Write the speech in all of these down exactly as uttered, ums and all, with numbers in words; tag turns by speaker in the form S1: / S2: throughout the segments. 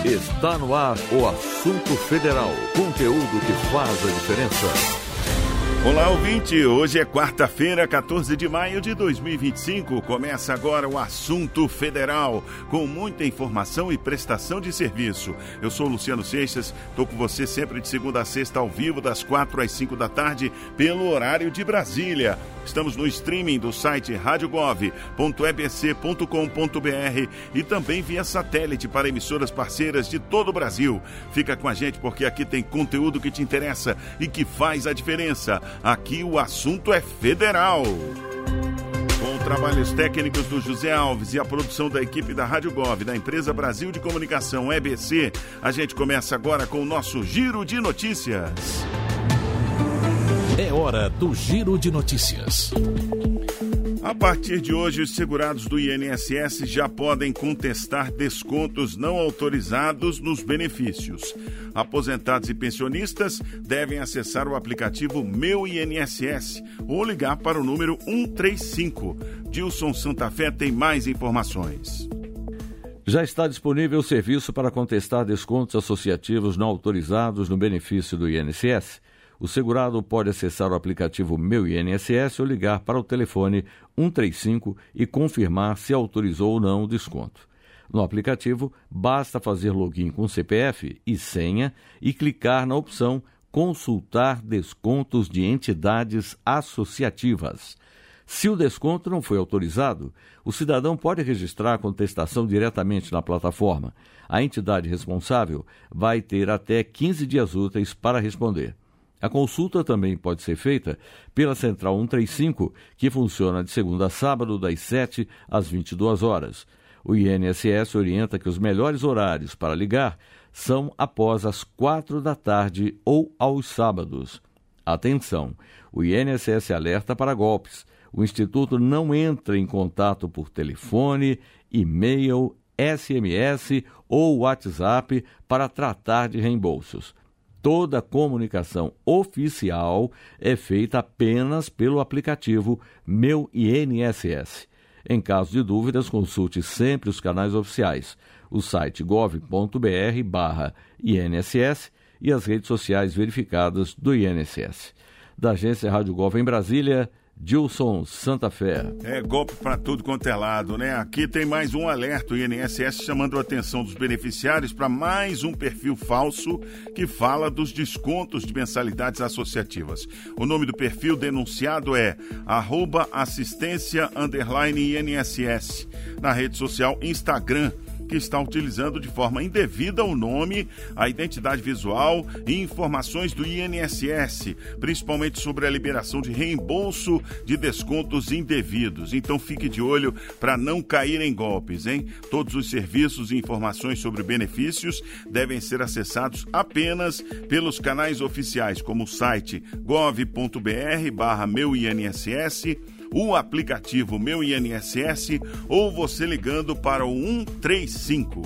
S1: Está no ar o Assunto Federal. Conteúdo que faz a diferença.
S2: Olá, ouvinte. Hoje é quarta-feira, quatorze de maio de dois mil e vinte e cinco. Começa agora o Assunto Federal, com muita informação e prestação de serviço. Eu sou Luciano Seixas, estou com você sempre de segunda a sexta ao vivo, das quatro às cinco da tarde, pelo horário de Brasília. Estamos no streaming do site rádio gov ponto e b c ponto com ponto b r e também via satélite para emissoras parceiras de todo o Brasil. Fica com a gente porque aqui tem conteúdo que te interessa e que faz a diferença. Aqui o assunto é federal. Com trabalhos técnicos do José Alves e a produção da equipe da Rádio Gov, da Empresa Brasil de Comunicação E B C, a gente começa agora com o nosso Giro de Notícias.
S3: É hora do Giro de Notícias.
S2: A partir de hoje, os segurados do I N S S já podem contestar descontos não autorizados nos benefícios. Aposentados e pensionistas devem acessar o aplicativo Meu I N S S ou ligar para o número um três cinco. Dilson Santa Fé tem mais informações.
S1: Já está disponível o serviço para contestar descontos associativos não autorizados no benefício do I N S S. O segurado pode acessar o aplicativo Meu I N S S ou ligar para o telefone um três cinco e confirmar se autorizou ou não o desconto. No aplicativo, basta fazer login com C P F e senha e clicar na opção Consultar descontos de entidades associativas. Se o desconto não foi autorizado, o cidadão pode registrar a contestação diretamente na plataforma. A entidade responsável vai ter até quinze dias úteis para responder. A consulta também pode ser feita pela Central um três cinco, que funciona de segunda a sábado, das sete às vinte e duas horas. O I N S S orienta que os melhores horários para ligar são após as quatro da tarde ou aos sábados. Atenção! O I N S S alerta para golpes. O Instituto não entra em contato por telefone, e-mail, S M S ou WhatsApp para tratar de reembolsos. Toda comunicação oficial é feita apenas pelo aplicativo Meu I N S S. Em caso de dúvidas, consulte sempre os canais oficiais, o site gov ponto b r barra I N S S e as redes sociais verificadas do I N S S. Da agência Rádio Gov em Brasília, Dilson Santa Fé.
S2: É golpe para tudo quanto é lado, né? Aqui tem mais um alerta, o I N S S chamando a atenção dos beneficiários para mais um perfil falso que fala dos descontos de mensalidades associativas. O nome do perfil denunciado é arroba assistência underline I N S S, na rede social Instagram, que está utilizando de forma indevida o nome, a identidade visual e informações do I N S S, principalmente sobre a liberação de reembolso de descontos indevidos. Então fique de olho para não cair em golpes, hein? Todos os serviços e informações sobre benefícios devem ser acessados apenas pelos canais oficiais, como o site gov ponto b r barra meu I N S S, o aplicativo Meu I N S S ou você ligando para o um três cinco.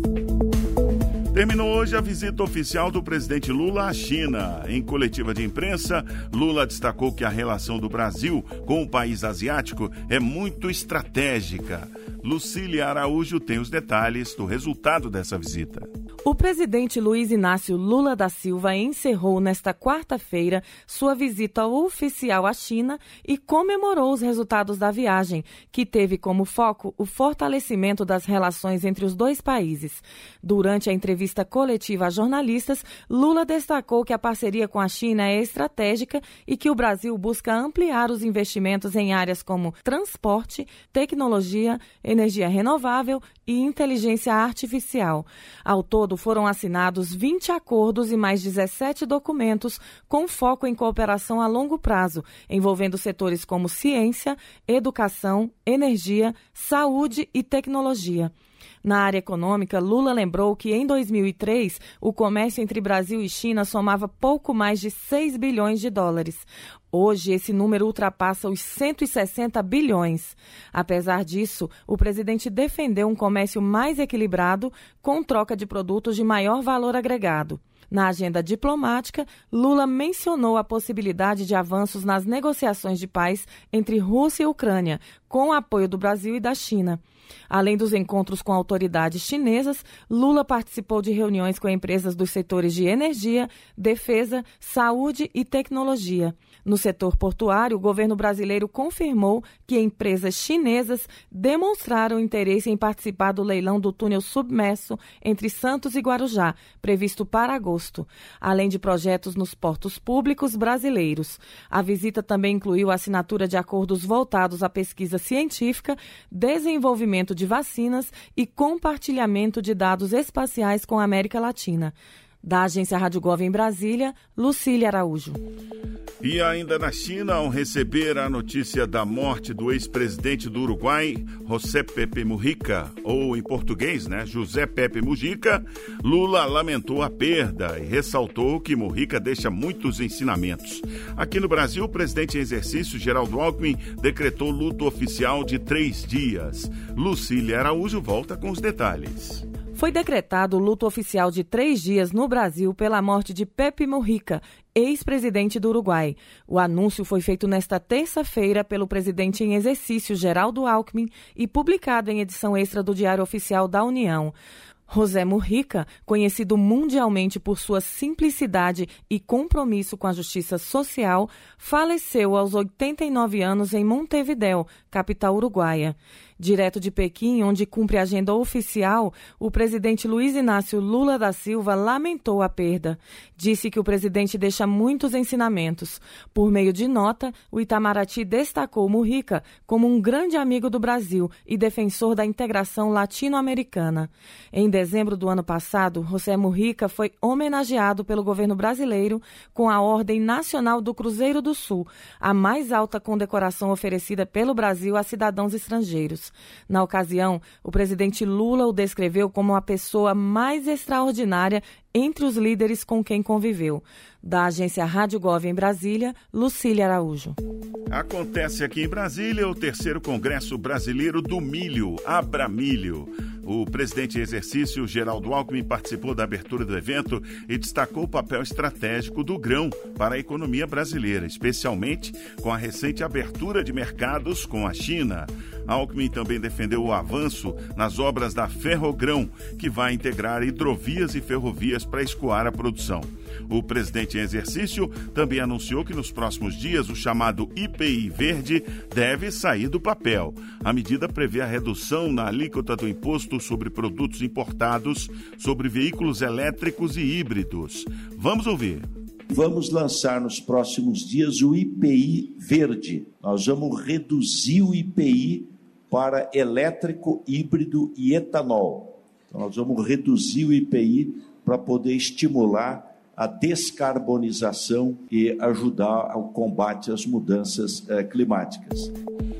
S2: Terminou hoje a visita oficial do presidente Lula à China. Em coletiva de imprensa, Lula destacou que a relação do Brasil com o país asiático é muito estratégica. Lucília Araújo tem os detalhes do resultado dessa visita.
S4: O presidente Luiz Inácio Lula da Silva encerrou nesta quarta-feira sua visita oficial à China e comemorou os resultados da viagem, que teve como foco o fortalecimento das relações entre os dois países. Durante a entrevista coletiva a jornalistas, Lula destacou que a parceria com a China é estratégica e que o Brasil busca ampliar os investimentos em áreas como transporte, tecnologia, energia renovável e inteligência artificial. Ao todo, foram assinados vinte acordos e mais dezessete documentos com foco em cooperação a longo prazo, envolvendo setores como ciência, educação, energia, saúde e tecnologia. Na área econômica, Lula lembrou que em dois mil e três o comércio entre Brasil e China somava pouco mais de seis bilhões de dólares. Hoje, esse número ultrapassa os cento e sessenta bilhões. Apesar disso, o presidente defendeu um comércio mais equilibrado, com troca de produtos de maior valor agregado. Na agenda diplomática, Lula mencionou a possibilidade de avanços nas negociações de paz entre Rússia e Ucrânia, com o apoio do Brasil e da China. Além dos encontros com autoridades chinesas, Lula participou de reuniões com empresas dos setores de energia, defesa, saúde e tecnologia. No setor portuário, o governo brasileiro confirmou que empresas chinesas demonstraram interesse em participar do leilão do túnel submerso entre Santos e Guarujá, previsto para agosto, além de projetos nos portos públicos brasileiros. A visita também incluiu a assinatura de acordos voltados à pesquisa científica, desenvolvimento de vacinas e compartilhamento de dados espaciais com a América Latina. Da agência Rádio Gov em Brasília, Lucília Araújo.
S2: E ainda na China, ao receber a notícia da morte do ex-presidente do Uruguai, José Pepe Mujica, ou em português, né, José Pepe Mujica, Lula lamentou a perda e ressaltou que Mujica deixa muitos ensinamentos. Aqui no Brasil, o presidente em exercício, Geraldo Alckmin, decretou luto oficial de três dias. Lucília Araújo volta com os detalhes.
S4: Foi decretado o luto oficial de três dias no Brasil pela morte de Pepe Mujica, ex-presidente do Uruguai. O anúncio foi feito nesta terça-feira pelo presidente em exercício, Geraldo Alckmin, e publicado em edição extra do Diário Oficial da União. José Mujica, conhecido mundialmente por sua simplicidade e compromisso com a justiça social, faleceu aos oitenta e nove anos em Montevidéu, capital uruguaia. Direto de Pequim, onde cumpre a agenda oficial, o presidente Luiz Inácio Lula da Silva lamentou a perda. Disse que o presidente deixa muitos ensinamentos. Por meio de nota, o Itamaraty destacou Mujica como um grande amigo do Brasil e defensor da integração latino-americana. Em dezembro do ano passado, José Mujica foi homenageado pelo governo brasileiro com a Ordem Nacional do Cruzeiro do Sul, a mais alta condecoração oferecida pelo Brasil a cidadãos estrangeiros. Na ocasião, o presidente Lula o descreveu como a pessoa mais extraordinária entre os líderes com quem conviveu. Da agência Rádio Gov em Brasília, Lucília Araújo.
S2: Acontece aqui em Brasília o terceiro Congresso Brasileiro do Milho, Abramilho. O presidente em exercício, Geraldo Alckmin, participou da abertura do evento e destacou o papel estratégico do grão para a economia brasileira, especialmente com a recente abertura de mercados com a China. Alckmin também defendeu o avanço nas obras da Ferrogrão, que vai integrar hidrovias e ferrovias para escoar a produção. O presidente em exercício também anunciou que nos próximos dias o chamado I P I verde deve sair do papel. A medida prevê a redução na alíquota do imposto sobre produtos importados sobre veículos elétricos e híbridos. Vamos ouvir.
S5: Vamos lançar nos próximos dias o I P I verde. Nós vamos reduzir o I P I para elétrico, híbrido e etanol. Então, nós vamos reduzir o I P I para poder estimular a descarbonização e ajudar ao combate às mudanças eh, climáticas.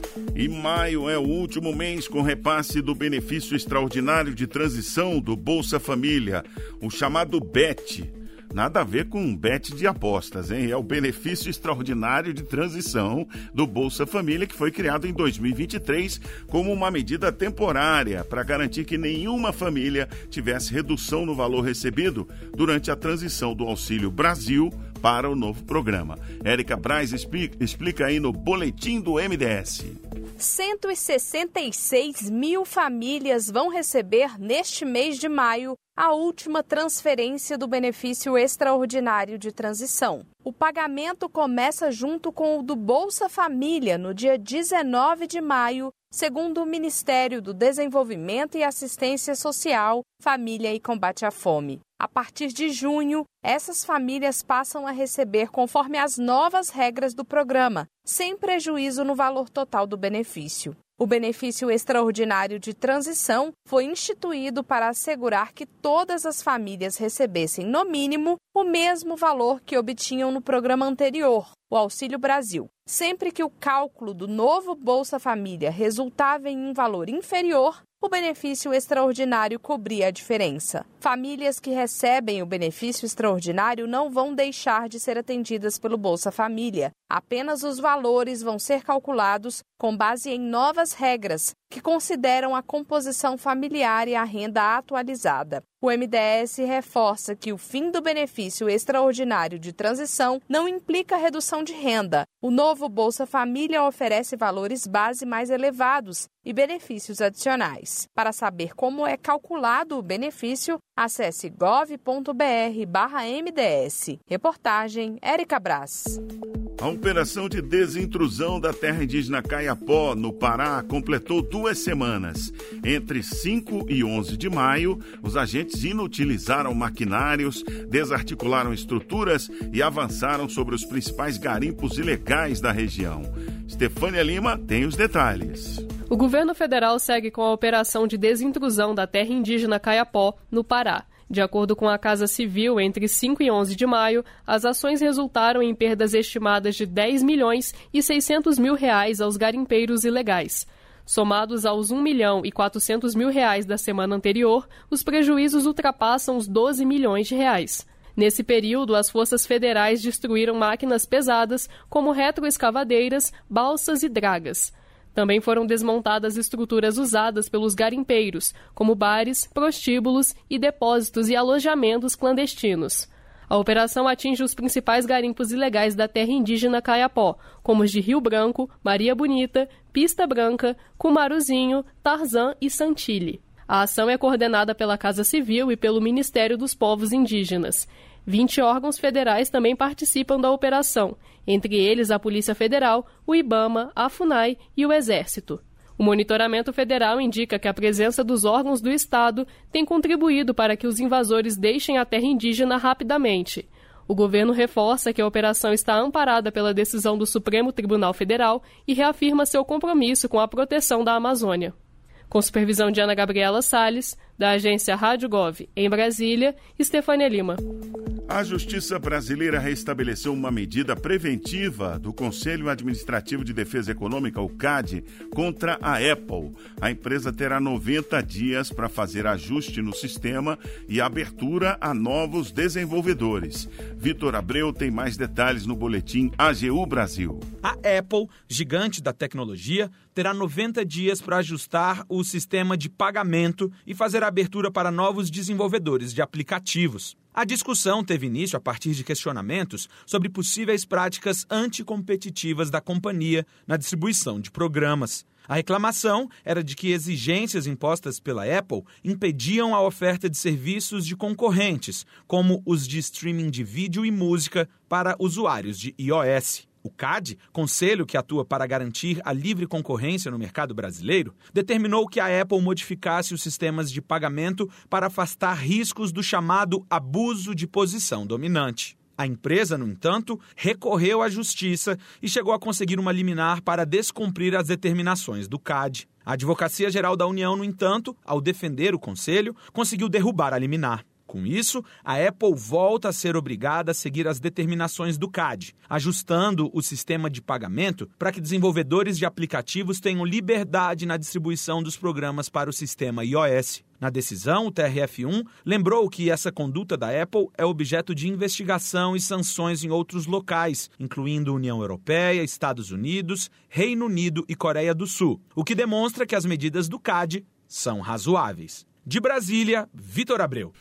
S2: E maio é o último mês com repasse do benefício extraordinário de transição do Bolsa Família, o chamado B E T. Nada a ver com um bet de apostas, hein? É o benefício extraordinário de transição do Bolsa Família, que foi criado em dois mil e vinte e três como uma medida temporária para garantir que nenhuma família tivesse redução no valor recebido durante a transição do Auxílio Brasil para o novo programa. Érica Braz explica, explica aí no Boletim do M D S.
S6: cento e sessenta e seis mil famílias vão receber neste mês de maio a última transferência do benefício extraordinário de transição. O pagamento começa junto com o do Bolsa Família no dia dezenove de maio, segundo o Ministério do Desenvolvimento e Assistência Social, Família e Combate à Fome. A partir de junho, essas famílias passam a receber conforme as novas regras do programa, sem prejuízo no valor total do benefício. O benefício extraordinário de transição foi instituído para assegurar que todas as famílias recebessem, no mínimo, o mesmo valor que obtinham no programa anterior, o Auxílio Brasil. Sempre que o cálculo do novo Bolsa Família resultava em um valor inferior, o benefício extraordinário cobria a diferença. Famílias que recebem o benefício extraordinário não vão deixar de ser atendidas pelo Bolsa Família. Apenas os valores vão ser calculados com base em novas regras que consideram a composição familiar e a renda atualizada. O M D S reforça que o fim do benefício extraordinário de transição não implica redução de renda. O novo Bolsa Família oferece valores base mais elevados e benefícios adicionais. Para saber como é calculado o benefício, acesse gov ponto br barra M D S. Reportagem Érica Brás.
S2: A operação de desintrusão da terra indígena Caiapó, no Pará, completou duas semanas. Entre cinco e onze de maio, os agentes inutilizaram maquinários, desarticularam estruturas e avançaram sobre os principais garimpos ilegais da região. Estefânia Lima tem os detalhes.
S7: O governo federal segue com a operação de desintrusão da terra indígena Caiapó, no Pará. De acordo com a Casa Civil, entre cinco e onze de maio, as ações resultaram em perdas estimadas de dez milhões e seiscentos mil reais aos garimpeiros ilegais. Somados aos um milhão e quatrocentos mil reais da semana anterior, os prejuízos ultrapassam os doze milhões de reais. Nesse período, as forças federais destruíram máquinas pesadas, como retroescavadeiras, balsas e dragas. Também foram desmontadas estruturas usadas pelos garimpeiros, como bares, prostíbulos e depósitos e alojamentos clandestinos. A operação atinge os principais garimpos ilegais da terra indígena Caiapó, como os de Rio Branco, Maria Bonita, Pista Branca, Cumaruzinho, Tarzan e Santilli. A ação é coordenada pela Casa Civil e pelo Ministério dos Povos Indígenas. vinte órgãos federais também participam da operação, entre eles a Polícia Federal, o IBAMA, a FUNAI e o Exército. O monitoramento federal indica que a presença dos órgãos do Estado tem contribuído para que os invasores deixem a terra indígena rapidamente. O governo reforça que a operação está amparada pela decisão do Supremo Tribunal Federal e reafirma seu compromisso com a proteção da Amazônia. Com supervisão de Ana Gabriela Salles, da agência Rádio Gov, em Brasília, Estefânia Lima.
S2: A Justiça Brasileira restabeleceu uma medida preventiva do Conselho Administrativo de Defesa Econômica, o C A D, contra a Apple. A empresa terá noventa dias para fazer ajuste no sistema e abertura a novos desenvolvedores. Vitor Abreu tem mais detalhes no boletim A G U Brasil.
S8: A Apple, gigante da tecnologia, terá noventa dias para ajustar o sistema de pagamento e fazer a abertura para novos desenvolvedores de aplicativos. A discussão teve início a partir de questionamentos sobre possíveis práticas anticompetitivas da companhia na distribuição de programas. A reclamação era de que exigências impostas pela Apple impediam a oferta de serviços de concorrentes, como os de streaming de vídeo e música para usuários de iOS. O C A D, conselho que atua para garantir a livre concorrência no mercado brasileiro, determinou que a Apple modificasse os sistemas de pagamento para afastar riscos do chamado abuso de posição dominante. A empresa, no entanto, recorreu à justiça e chegou a conseguir uma liminar para descumprir as determinações do C A D. A Advocacia Geral da União, no entanto, ao defender o conselho, conseguiu derrubar a liminar. Com isso, a Apple volta a ser obrigada a seguir as determinações do C A D, ajustando o sistema de pagamento para que desenvolvedores de aplicativos tenham liberdade na distribuição dos programas para o sistema iOS. Na decisão, o T R F um lembrou que essa conduta da Apple é objeto de investigação e sanções em outros locais, incluindo União Europeia, Estados Unidos, Reino Unido e Coreia do Sul, o que demonstra que as medidas do C A D são razoáveis. De Brasília, Vitor Abreu.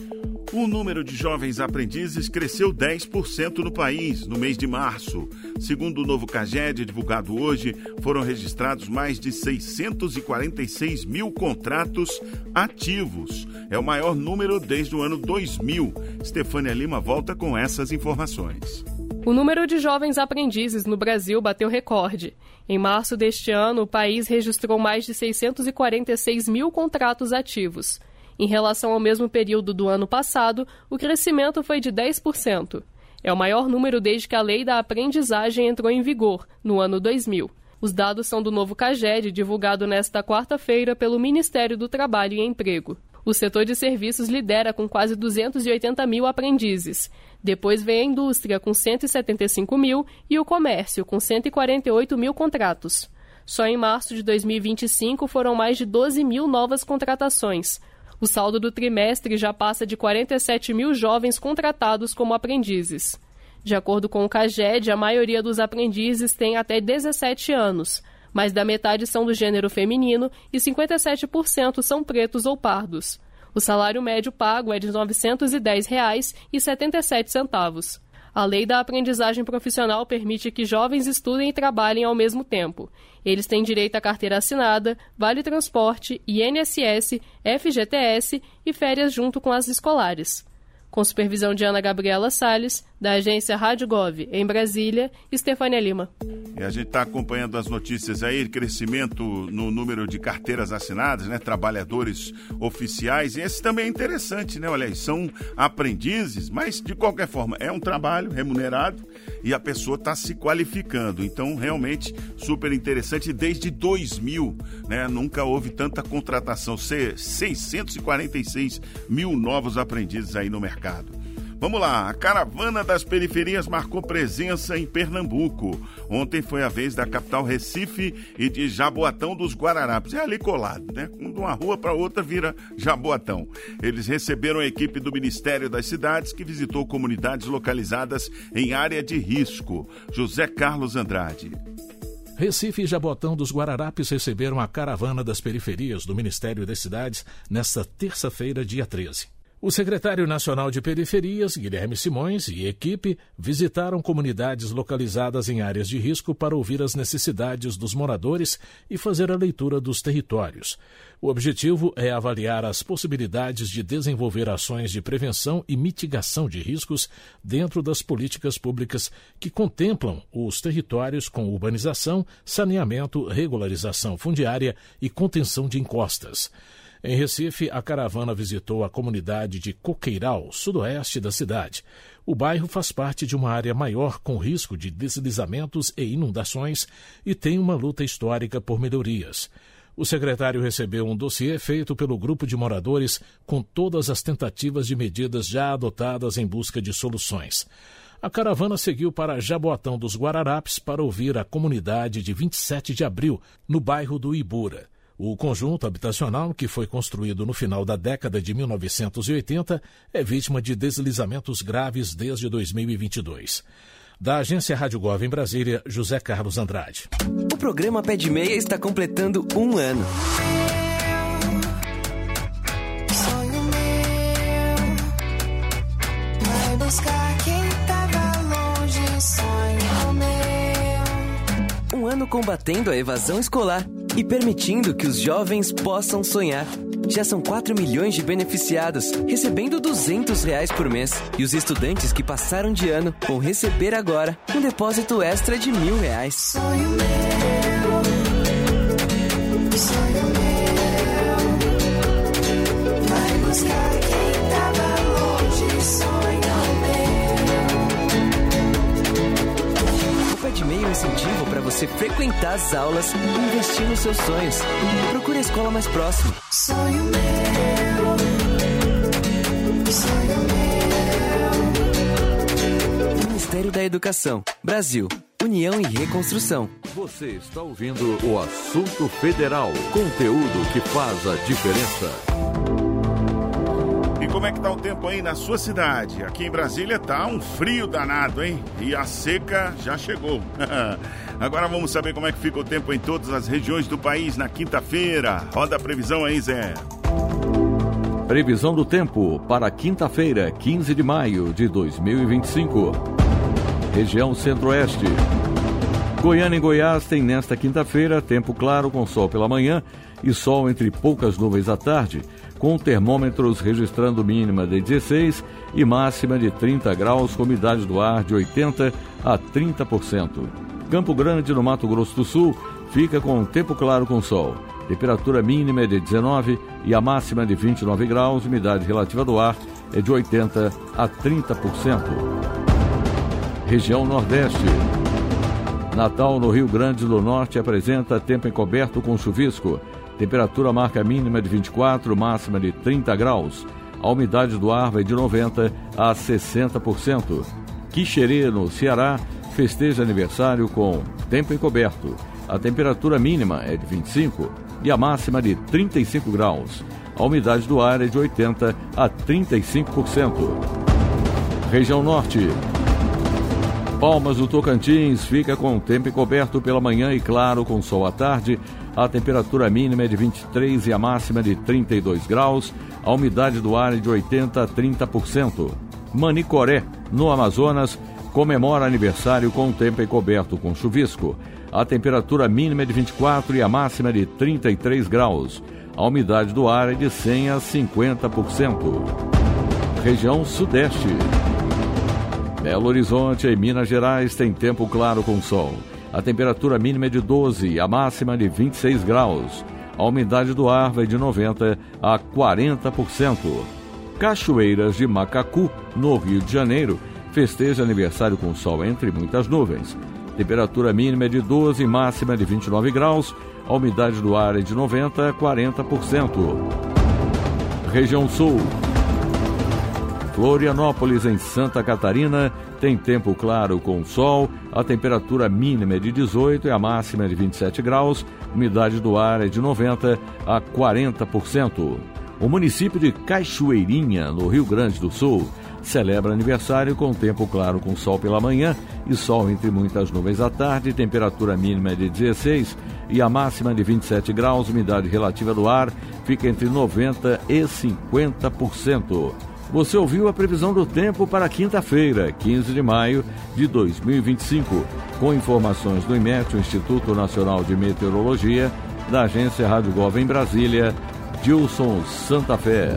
S2: O número de jovens aprendizes cresceu dez por cento no país no mês de março. Segundo o novo CAGED, divulgado hoje, foram registrados mais de seiscentos e quarenta e seis mil contratos ativos. É o maior número desde o ano dois mil. Estefânia Lima volta com essas informações.
S7: O número de jovens aprendizes no Brasil bateu recorde. Em março deste ano, o país registrou mais de seiscentos e quarenta e seis mil contratos ativos. Em relação ao mesmo período do ano passado, o crescimento foi de dez por cento. É o maior número desde que a Lei da Aprendizagem entrou em vigor, no ano dois mil. Os dados são do novo CAGED, divulgado nesta quarta-feira pelo Ministério do Trabalho e Emprego. O setor de serviços lidera com quase duzentos e oitenta mil aprendizes. Depois vem a indústria, com cento e setenta e cinco mil, e o comércio, com cento e quarenta e oito mil contratos. Só em março de dois mil e vinte e cinco foram mais de doze mil novas contratações. O saldo do trimestre já passa de quarenta e sete mil jovens contratados como aprendizes. De acordo com o CAGED, a maioria dos aprendizes tem até dezessete anos. Mais da metade são do gênero feminino e cinquenta e sete por cento são pretos ou pardos. O salário médio pago é de novecentos e dez reais e setenta e sete centavos. A lei da aprendizagem profissional permite que jovens estudem e trabalhem ao mesmo tempo. Eles têm direito à carteira assinada, vale transporte, I N S S, F G T S e férias junto com as escolares. Com supervisão de Ana Gabriela Salles, da agência Rádio Gov, em Brasília, Estefânia Lima.
S2: E a gente está acompanhando as notícias aí, crescimento no número de carteiras assinadas, né? Trabalhadores oficiais. E esse também é interessante, né? Olha aí, são aprendizes, mas de qualquer forma é um trabalho remunerado e a pessoa está se qualificando. Então, realmente, super interessante. Desde dois mil, né? Nunca houve tanta contratação. seiscentos e quarenta e seis mil novos aprendizes aí no mercado. Vamos lá, a caravana das periferias marcou presença em Pernambuco. Ontem foi a vez da capital Recife e de Jaboatão dos Guararapes. É ali colado, né? De uma rua para outra vira Jaboatão. Eles receberam a equipe do Ministério das Cidades que visitou comunidades localizadas em área de risco. José Carlos Andrade.
S3: Recife e Jaboatão dos Guararapes receberam a caravana das periferias do Ministério das Cidades nesta terça-feira, dia treze. O secretário nacional de Periferias, Guilherme Simões, e equipe visitaram comunidades localizadas em áreas de risco para ouvir as necessidades dos moradores e fazer a leitura dos territórios. O objetivo é avaliar as possibilidades de desenvolver ações de prevenção e mitigação de riscos dentro das políticas públicas que contemplam os territórios com urbanização, saneamento, regularização fundiária e contenção de encostas. Em Recife, a caravana visitou a comunidade de Coqueiral, sudoeste da cidade. O bairro faz parte de uma área maior com risco de deslizamentos e inundações e tem uma luta histórica por melhorias. O secretário recebeu um dossiê feito pelo grupo de moradores com todas as tentativas de medidas já adotadas em busca de soluções. A caravana seguiu para Jaboatão dos Guararapes para ouvir a comunidade de vinte e sete de abril, no bairro do Ibura. O conjunto habitacional, que foi construído no final da década de mil novecentos e oitenta, é vítima de deslizamentos graves desde dois mil e vinte e dois. Da agência Rádio Gov em Brasília, José Carlos Andrade.
S9: O programa Pé de Meia está completando um ano. Sonho meu, vai buscar quem estava longe, sonho meu. Um ano combatendo a evasão escolar e permitindo que os jovens possam sonhar. Já são quatro milhões de beneficiados, recebendo duzentos reais por mês. E os estudantes que passaram de ano vão receber agora um depósito extra de mil reais. Sonho meu, sonho meu, vai buscar quem tava longe, sonho meu. O Pé de Meia é um incentivo para você frequentar as aulas e investir nos seus sonhos. Procure a escola mais próxima. Sonho meu, sonho meu. Ministério da Educação, Brasil, União e Reconstrução.
S1: Você está ouvindo o Assunto Federal, conteúdo que faz a diferença.
S2: E como é que tá o tempo aí na sua cidade? Aqui em Brasília tá um frio danado, hein? E a seca já chegou. Agora vamos saber como é que fica o tempo em todas as regiões do país na quinta-feira. Roda a previsão aí, Zé.
S1: Previsão do tempo para quinta-feira, quinze de maio de dois mil e vinte e cinco. Região Centro-Oeste. Goiânia e Goiás tem nesta quinta-feira tempo claro com sol pela manhã e sol entre poucas nuvens à tarde, com termômetros registrando mínima de dezesseis e máxima de trinta graus, com umidade do ar de oitenta a trinta por cento. Campo Grande, no Mato Grosso do Sul, fica com tempo claro com sol. Temperatura mínima é de dezenove e a máxima de vinte e nove graus, umidade relativa do ar é de oitenta a trinta por cento. Região Nordeste. Natal, no Rio Grande do Norte, apresenta tempo encoberto com chuvisco. Temperatura marca mínima de vinte e quatro, máxima de trinta graus. A umidade do ar vai de noventa a sessenta por cento. Quixerê, no Ceará, festeja aniversário com tempo encoberto. A temperatura mínima é de vinte e cinco e a máxima de trinta e cinco graus. A umidade do ar é de oitenta por cento a trinta e cinco por cento. Região Norte. Palmas do Tocantins fica com tempo encoberto pela manhã e claro com sol à tarde. A temperatura mínima é de vinte e três e a máxima de trinta e dois graus. A umidade do ar é de oitenta a trinta por cento. Manicoré, no Amazonas, comemora aniversário com tempo encoberto com chuvisco. A temperatura mínima é de vinte e quatro e a máxima de trinta e três graus. A umidade do ar é de cem a cinquenta por cento. Região Sudeste. Belo Horizonte, em Minas Gerais, tem tempo claro com sol. A temperatura mínima é de doze e a máxima de vinte e seis graus. A umidade do ar vai de noventa a quarenta por cento. Cachoeiras de Macacu, no Rio de Janeiro, festeja aniversário com sol entre muitas nuvens. Temperatura mínima é de doze e máxima de vinte e nove graus. A umidade do ar é de noventa a quarenta por cento. Região Sul. Florianópolis, em Santa Catarina, tem tempo claro com sol. A temperatura mínima é de dezoito e a máxima é de vinte e sete graus. Umidade do ar é de noventa a quarenta por cento. O município de Cachoeirinha, no Rio Grande do Sul, celebra aniversário com tempo claro com sol pela manhã e sol entre muitas nuvens à tarde. Temperatura mínima é de dezesseis e a máxima de vinte e sete graus. Umidade relativa do ar fica entre noventa e cinquenta por cento. Você ouviu a previsão do tempo para quinta-feira, quinze de maio de dois mil e vinte e cinco, com informações do IMET, o Instituto Nacional de Meteorologia, da agência Rádio Gov em Brasília, Gilson Santa Fé.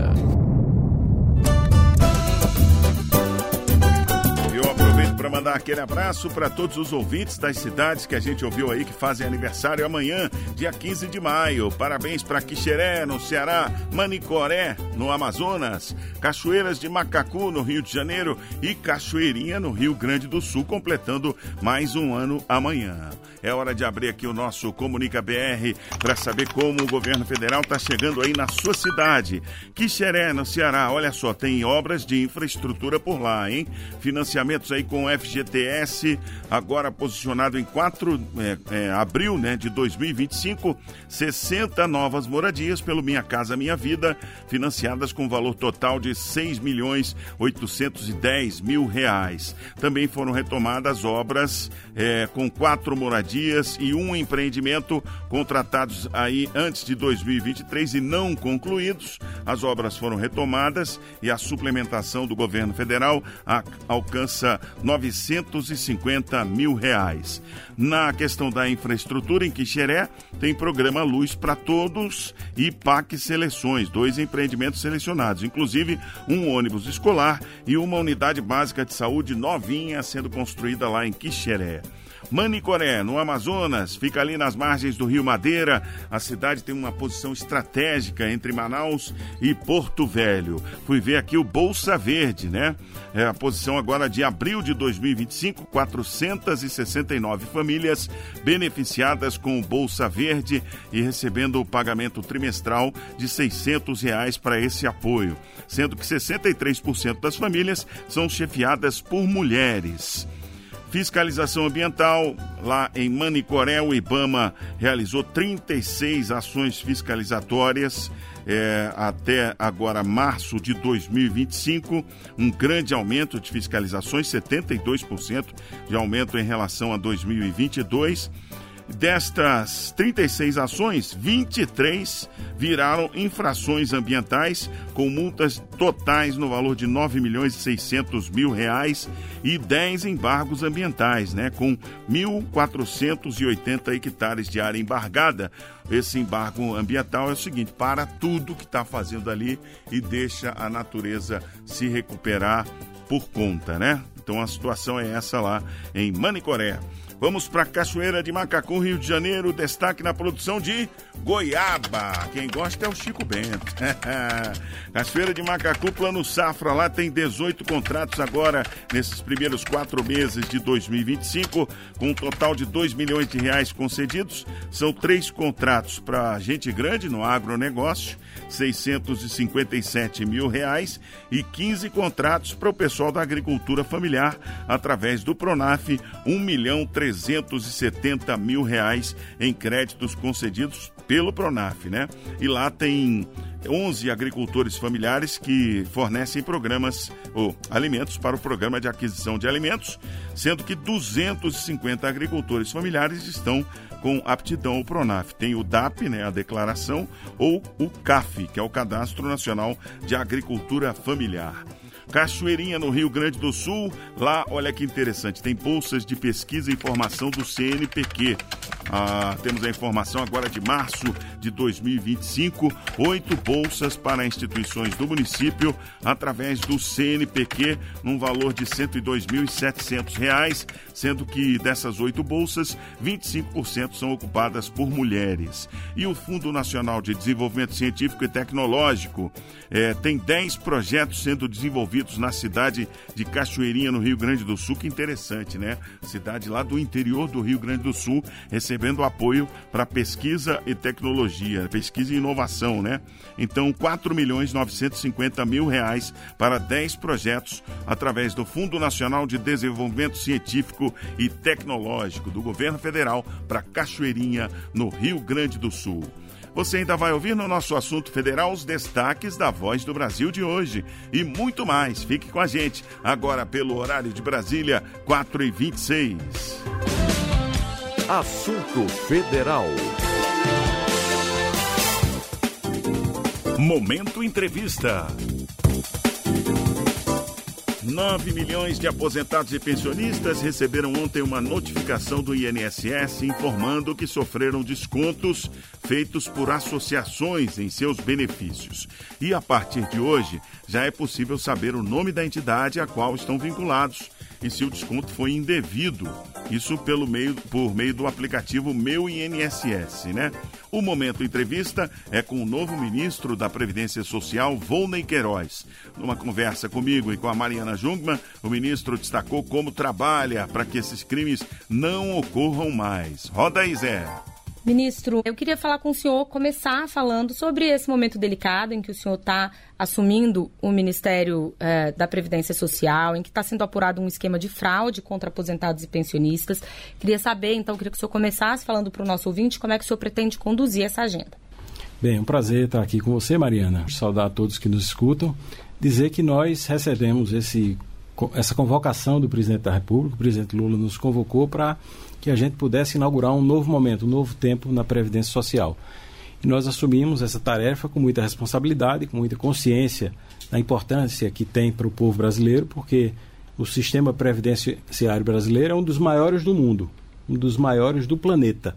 S2: Para mandar aquele abraço para todos os ouvintes das cidades que a gente ouviu aí que fazem aniversário amanhã, dia quinze de maio. Parabéns para Quixeré, no Ceará, Manicoré, no Amazonas, Cachoeiras de Macacu, no Rio de Janeiro e Cachoeirinha, no Rio Grande do Sul, completando mais um ano amanhã. É hora de abrir aqui o nosso Comunica B R para saber como o governo federal está chegando aí na sua cidade. Quixeré, no Ceará, olha só, tem obras de infraestrutura por lá, hein? Financiamentos aí com F G T S, agora posicionado em quatro de é, é, abril né, de dois mil e vinte e cinco, sessenta novas moradias pelo Minha Casa Minha Vida, financiadas com valor total de seis milhões oitocentos e dez mil reais. Também foram retomadas obras é, com quatro moradias e um empreendimento contratados aí antes de dois mil e vinte e três e não concluídos. As obras foram retomadas e a suplementação do governo federal a, alcança novecentos e cinquenta mil reais. Na questão da infraestrutura em Quixeré, tem programa Luz para Todos e P A C Seleções, dois empreendimentos selecionados, inclusive um ônibus escolar e uma unidade básica de saúde novinha sendo construída lá em Quixeré. Manicoré, no Amazonas, fica ali nas margens do Rio Madeira. A cidade tem uma posição estratégica entre Manaus e Porto Velho. Fui ver aqui o Bolsa Verde, né? É a posição agora de abril de dois mil e vinte e cinco, quatrocentas e sessenta e nove famílias beneficiadas com o Bolsa Verde e recebendo o pagamento trimestral de seiscentos reais para esse apoio, sendo que sessenta e três por cento das famílias são chefiadas por mulheres. Fiscalização ambiental, lá em Manicoré, o IBAMA realizou trinta e seis ações fiscalizatórias é, até agora março de dois mil e vinte e cinco, um grande aumento de fiscalizações, setenta e dois por cento de aumento em relação a dois mil e vinte e dois. Destas trinta e seis ações, vinte e três viraram infrações ambientais com multas totais no valor de nove milhões e seiscentos mil reais e dez embargos ambientais, né, com mil quatrocentos e oitenta hectares de área embargada. Esse embargo ambiental é o seguinte: para tudo que está fazendo ali e deixa a natureza se recuperar por conta, né? Então a situação é essa lá em Manicoré. Vamos para Cachoeira de Macacu, Rio de Janeiro. Destaque na produção de goiaba. Quem gosta é o Chico Bento. Cachoeira de Macacu, Plano Safra. Lá tem dezoito contratos agora, nesses primeiros quatro meses de dois mil e vinte e cinco, com um total de dois milhões de reais concedidos. São três contratos para gente grande no agronegócio, seiscentos e cinquenta e sete mil reais, e quinze contratos para o pessoal da agricultura familiar, através do Pronaf, um milhão trezentos trezentos e setenta mil reais em créditos concedidos pelo Pronaf, né? E lá tem onze agricultores familiares que fornecem programas ou alimentos para o programa de aquisição de alimentos, sendo que duzentos e cinquenta agricultores familiares estão com aptidão ao Pronaf. Tem o D A P, né, a declaração, ou o C A F, que é o Cadastro Nacional de Agricultura Familiar. Cachoeirinha, no Rio Grande do Sul, lá, olha que interessante, tem bolsas de pesquisa e formação do C N P Q. Ah, temos a informação agora de março de dois mil e vinte e cinco, oito bolsas para instituições do município através do C N P Q, num valor de cento e dois mil e setecentos reais, sendo que dessas oito bolsas, vinte e cinco por cento são ocupadas por mulheres. E o Fundo Nacional de Desenvolvimento Científico e Tecnológico eh, tem dez projetos sendo desenvolvidos na cidade de Cachoeirinha, no Rio Grande do Sul. Que interessante, né? Cidade lá do interior do Rio Grande do Sul, recebendo apoio para pesquisa e tecnologia, pesquisa e inovação, né? Então, quatro milhões novecentos e cinquenta mil reais para dez projetos através do Fundo Nacional de Desenvolvimento Científico e Tecnológico do Governo Federal para Cachoeirinha, no Rio Grande do Sul. Você ainda vai ouvir no nosso assunto federal os destaques da Voz do Brasil de hoje e muito mais. Fique com a gente agora pelo horário de Brasília, quatro e vinte e seis.
S1: Assunto Federal.
S2: Momento Entrevista. nove milhões de aposentados e pensionistas receberam ontem uma notificação do I N S S informando que sofreram descontos feitos por associações em seus benefícios. E a partir de hoje, já é possível saber o nome da entidade a qual estão vinculados e se o desconto foi indevido. Isso pelo meio, por meio do aplicativo Meu I N S S, né? O Momento Entrevista é com o novo ministro da Previdência Social, Volney Queiroz. Numa conversa comigo e com a Mariana Jungmann, o ministro destacou como trabalha para que esses crimes não ocorram mais. Roda aí, Zé.
S10: Ministro, eu queria falar com o senhor, começar falando sobre esse momento delicado em que o senhor está assumindo o Ministério eh, da Previdência Social, em que está sendo apurado um esquema de fraude contra aposentados e pensionistas. Queria saber, então, queria que o senhor começasse falando para o nosso ouvinte como é que o senhor pretende conduzir essa agenda.
S11: Bem, é um prazer estar aqui com você, Mariana. Saudar a todos que nos escutam. Dizer que nós recebemos esse, essa convocação do presidente da República, o presidente Lula nos convocou para que a gente pudesse inaugurar um novo momento, um novo tempo na Previdência Social. E nós assumimos essa tarefa com muita responsabilidade, com muita consciência da importância que tem para o povo brasileiro, porque o sistema previdenciário brasileiro é um dos maiores do mundo, um dos maiores do planeta.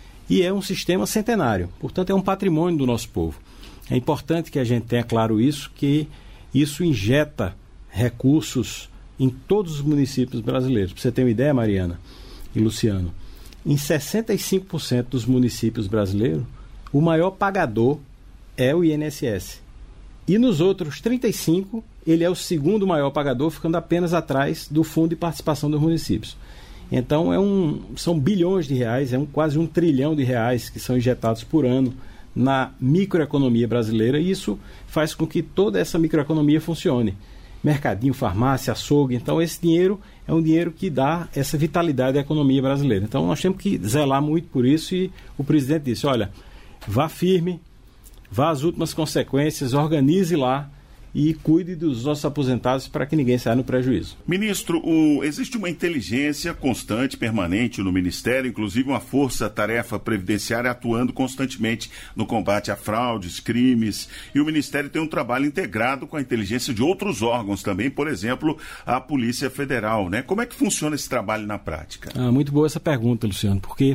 S11: E é um sistema centenário, portanto é um patrimônio do nosso povo. É importante que a gente tenha claro isso, que isso injeta recursos em todos os municípios brasileiros. Para você ter uma ideia, Mariana e Luciano, em sessenta e cinco por cento dos municípios brasileiros, o maior pagador é o I N S S. E nos outros trinta e cinco por cento, ele é o segundo maior pagador, ficando apenas atrás do Fundo de Participação dos Municípios. Então, é um, são bilhões de reais, é um, quase um trilhão de reais que são injetados por ano na microeconomia brasileira, e isso faz com que toda essa microeconomia funcione. Mercadinho, farmácia, açougue, então esse dinheiro é um dinheiro que dá essa vitalidade à economia brasileira. Então nós temos que zelar muito por isso, e o presidente disse, olha, vá firme, vá às últimas consequências, organize lá e cuide dos nossos aposentados para que ninguém saia no prejuízo.
S2: Ministro, o, existe uma inteligência constante, permanente no Ministério, inclusive uma força-tarefa previdenciária atuando constantemente no combate a fraudes, crimes, e o Ministério tem um trabalho integrado com a inteligência de outros órgãos também, por exemplo, a Polícia Federal, né? Como é que funciona esse trabalho na prática?
S11: Ah, muito boa essa pergunta, Luciano, porque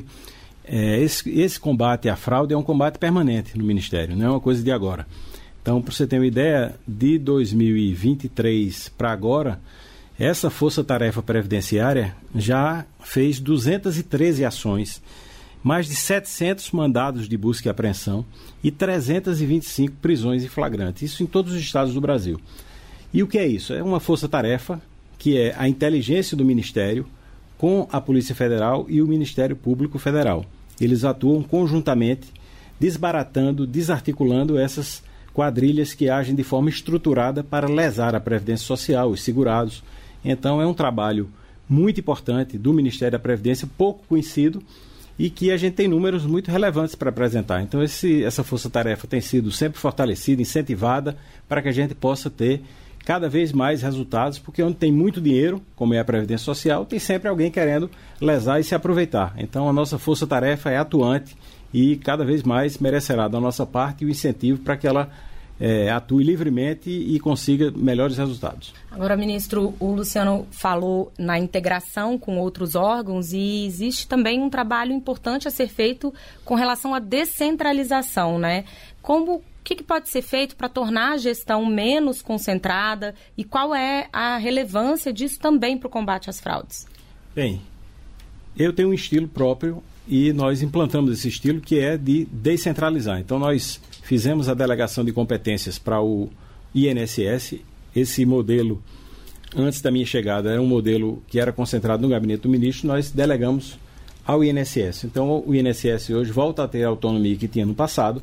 S11: é, esse, esse combate à fraude é um combate permanente no Ministério, não é uma coisa de agora. Então, para você ter uma ideia, de dois mil e vinte e três para agora, essa Força-Tarefa Previdenciária já fez duzentas e treze ações, mais de setecentos mandados de busca e apreensão e trezentas e vinte e cinco prisões em flagrante. Isso em todos os estados do Brasil. E o que é isso? É uma força-tarefa que é a inteligência do Ministério com a Polícia Federal e o Ministério Público Federal. Eles atuam conjuntamente, desbaratando, desarticulando essas quadrilhas que agem de forma estruturada para lesar a Previdência Social, os segurados. Então é um trabalho muito importante do Ministério da Previdência, pouco conhecido, e que a gente tem números muito relevantes para apresentar. Então, esse, essa força-tarefa tem sido sempre fortalecida, incentivada, para que a gente possa ter cada vez mais resultados, porque onde tem muito dinheiro, como é a Previdência Social, tem sempre alguém querendo lesar e se aproveitar. Então, a nossa força-tarefa é atuante e cada vez mais merecerá da nossa parte o incentivo para que ela É, atue livremente e consiga melhores resultados.
S10: Agora, ministro, o Luciano falou na integração com outros órgãos e existe também um trabalho importante a ser feito com relação à descentralização, né? Como, o que, que pode ser feito para tornar a gestão menos concentrada e qual é a relevância disso também para o combate às fraudes?
S11: Bem, eu tenho um estilo próprio e nós implantamos esse estilo que é de descentralizar. Então, nós fizemos a delegação de competências para o I N S S. Esse modelo, antes da minha chegada, era um modelo que era concentrado no gabinete do ministro. Nós delegamos ao I N S S. Então, o I N S S hoje volta a ter a autonomia que tinha no passado.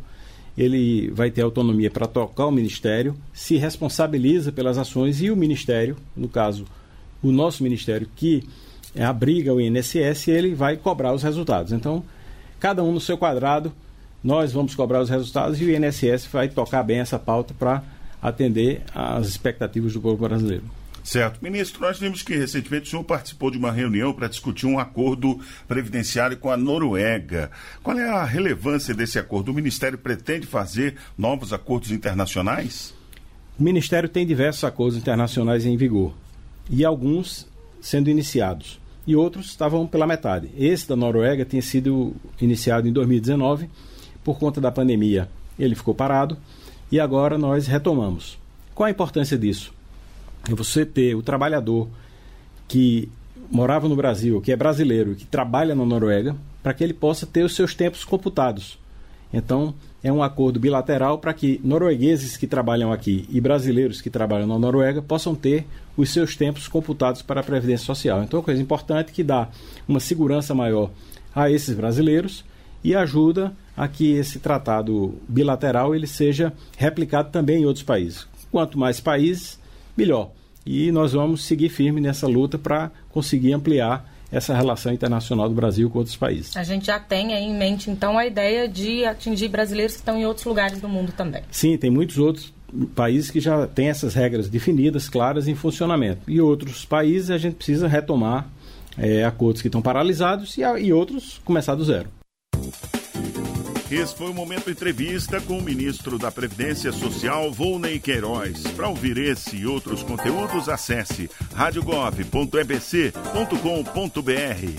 S11: Ele vai ter autonomia para tocar o Ministério, se responsabiliza pelas ações e o Ministério, no caso, o nosso Ministério, que abriga o I N S S, ele vai cobrar os resultados. Então, cada um no seu quadrado, nós vamos cobrar os resultados e o I N S S vai tocar bem essa pauta para atender às expectativas do povo brasileiro.
S2: Certo. Ministro, nós vimos que recentemente o senhor participou de uma reunião para discutir um acordo previdenciário com a Noruega. Qual é a relevância desse acordo? O Ministério pretende fazer novos acordos internacionais?
S11: O Ministério tem diversos acordos internacionais em vigor e alguns sendo iniciados e outros estavam pela metade. Esse da Noruega tinha sido iniciado em dois mil e dezenove. Por conta da pandemia, ele ficou parado e agora nós retomamos. Qual a importância disso? É você ter o trabalhador que morava no Brasil, que é brasileiro, que trabalha na Noruega, para que ele possa ter os seus tempos computados. Então, é um acordo bilateral para que noruegueses que trabalham aqui e brasileiros que trabalham na Noruega possam ter os seus tempos computados para a Previdência Social. Então, é uma coisa importante que dá uma segurança maior a esses brasileiros e ajuda a que esse tratado bilateral ele seja replicado também em outros países. Quanto mais países, melhor. E nós vamos seguir firme nessa luta para conseguir ampliar essa relação internacional do Brasil com outros países.
S10: A gente já tem aí em mente, então, a ideia de atingir brasileiros que estão em outros lugares do mundo também.
S11: Sim, tem muitos outros países que já têm essas regras definidas, claras, em funcionamento. E outros países a gente precisa retomar é, acordos que estão paralisados e, e outros começar do zero.
S2: Esse foi o Momento Entrevista com o ministro da Previdência Social, Volney Queiroz. Para ouvir esse e outros conteúdos, acesse rádio gov ponto e b c ponto com ponto b r.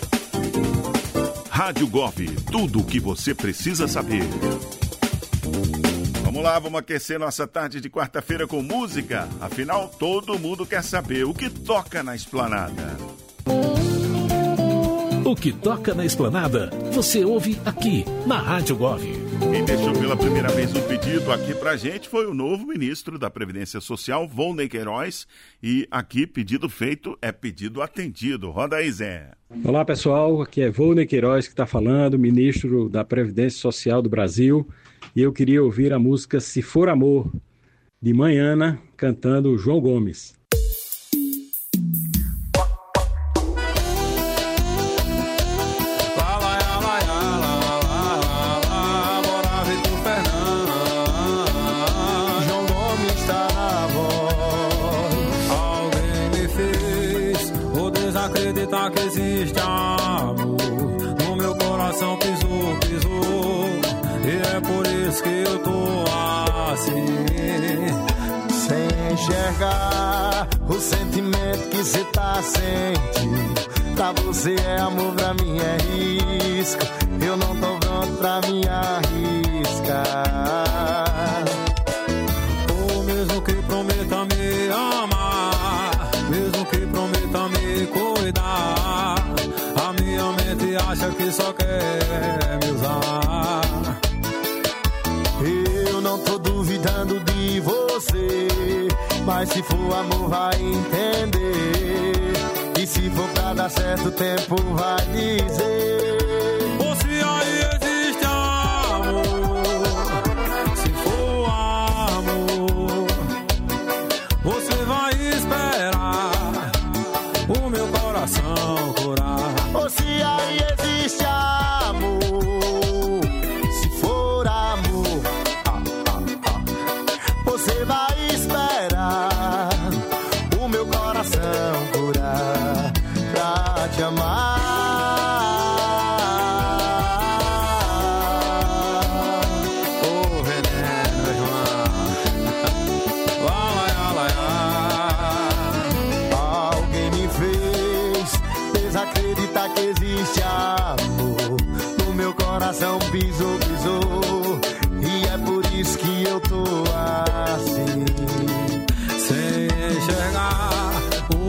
S2: Rádio Gov, tudo o que você precisa saber. Vamos lá, vamos aquecer nossa tarde de quarta-feira com música. Afinal, todo mundo quer saber o que toca na Esplanada.
S3: O que toca na Esplanada, você ouve aqui, na Rádio Gov.
S2: Quem deixou pela primeira vez um pedido aqui pra gente foi o novo ministro da Previdência Social, Volney Queiroz. E aqui, pedido feito é pedido atendido. Roda aí, Zé.
S11: Olá, pessoal. Aqui é Volney Queiroz que está falando, ministro da Previdência Social do Brasil. E eu queria ouvir a música Se For Amor, de Manhana, cantando João Gomes.
S12: Acreditar que existe amor no meu coração, pisou, pisou, e é por isso que eu tô assim, sem enxergar o sentimento que cê tá sentindo. Pra você é amor, pra mim é risco, eu não tô pronto pra me arriscar. Ou mesmo que prometa me amar, mesmo que prometa me cuidar, a minha mente acha que só quer me usar. Eu não tô duvidando de você, mas se for amor vai entender, e se for pra dar certo o tempo vai dizer. Ou se aí existe amor, se for amor, você vai esperar o meu coração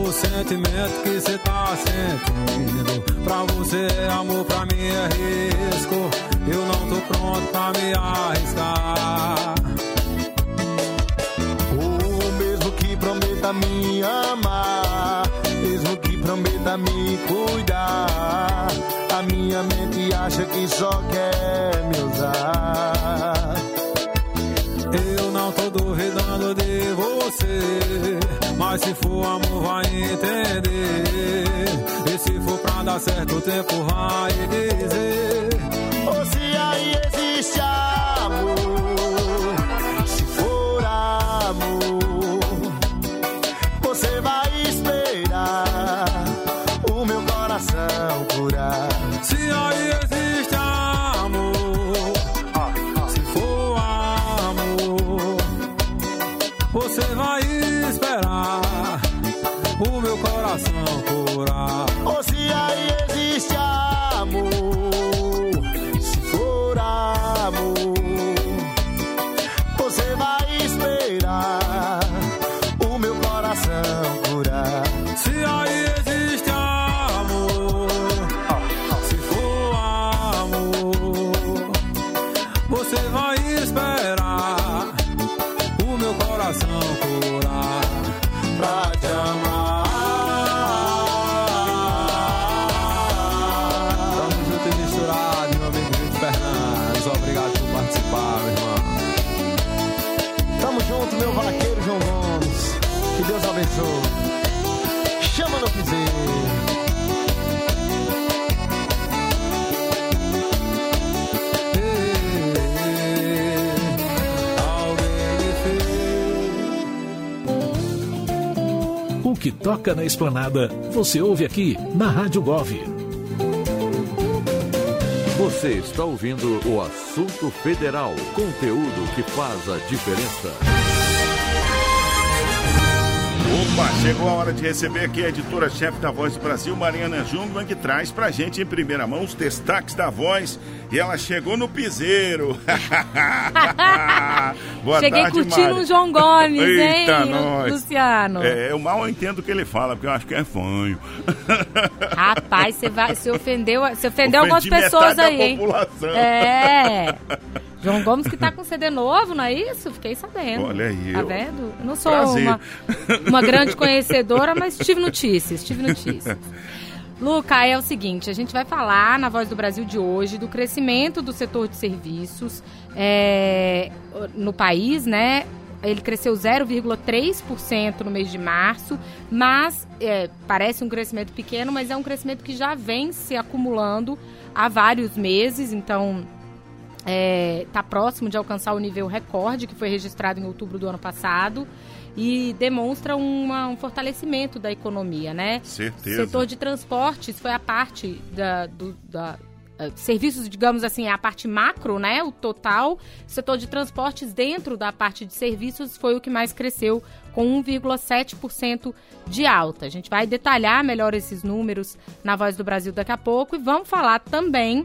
S12: o sentimento que cê tá sentindo. Pra você é amor, pra mim é risco. Eu não tô pronto pra me arriscar.
S13: O mesmo que prometa me amar, mesmo que prometa me cuidar, a minha mente acha que só quer me usar.
S12: Eu não tô duvidando de você, mas se for amor vai entender. E se for pra dar certo o tempo vai dizer.
S13: Ou se aí existe amor, se for amor, você vai esperar o meu coração curar.
S12: Se aí existe amor, se for amor, você vai esperar o meu coração curar.
S13: Ou se aí existe amor, se for amor, você vai esperar o meu coração curar.
S12: Se aí existe amor, se for amor, você vai esperar o meu coração curar. Pra te amar. Estamos juntos e misturados, meu amigo Vitor Fernandes. Obrigado por participar, meu irmão.
S13: Tamo junto, meu vaqueiro João Gomes. Que Deus abençoe. Chama no piseiro.
S3: O que toca na esplanada, você ouve aqui na Rádio Gov.
S1: Você está ouvindo o Assunto Federal, conteúdo que faz a diferença.
S2: Opa, chegou a hora de receber aqui a editora-chefe da Voz do Brasil, Mariana Jungmann, que traz pra gente em primeira mão os destaques da Voz. E ela chegou no piseiro. Boa
S10: Cheguei
S2: tarde,
S10: curtindo
S2: Mari.
S10: o João Gomes,
S2: Eita,
S10: hein,
S2: nós.
S10: Luciano?
S2: É, eu mal entendo o que ele fala, porque eu acho que é fanho.
S10: Rapaz, você vai, você ofendeu, você ofendeu algumas
S2: Ofendi
S10: pessoas
S2: metade
S10: aí,
S2: da
S10: hein?
S2: população.
S10: É. João Gomes que tá com C D novo, não é isso? Fiquei sabendo.
S2: Olha aí.
S10: Tá
S2: eu...
S10: vendo? Eu não sou
S2: Prazer.
S10: uma, uma grande conhecedora, mas tive notícias, tive notícias. Luca, é o seguinte, a gente vai falar na Voz do Brasil de hoje do crescimento do setor de serviços é, no país, né? Ele cresceu zero vírgula três por cento no mês de março, mas é, parece um crescimento pequeno, mas é um crescimento que já vem se acumulando há vários meses, então está é, próximo de alcançar o nível recorde que foi registrado em outubro do ano passado e demonstra uma, um fortalecimento da economia, né?
S2: Certeza.
S10: O setor de transportes foi a parte da... Do, da uh, serviços, digamos assim, é a parte macro, né? O total. O setor de transportes dentro da parte de serviços foi o que mais cresceu, com um vírgula sete por cento de alta. A gente vai detalhar melhor esses números na Voz do Brasil daqui a pouco e vamos falar também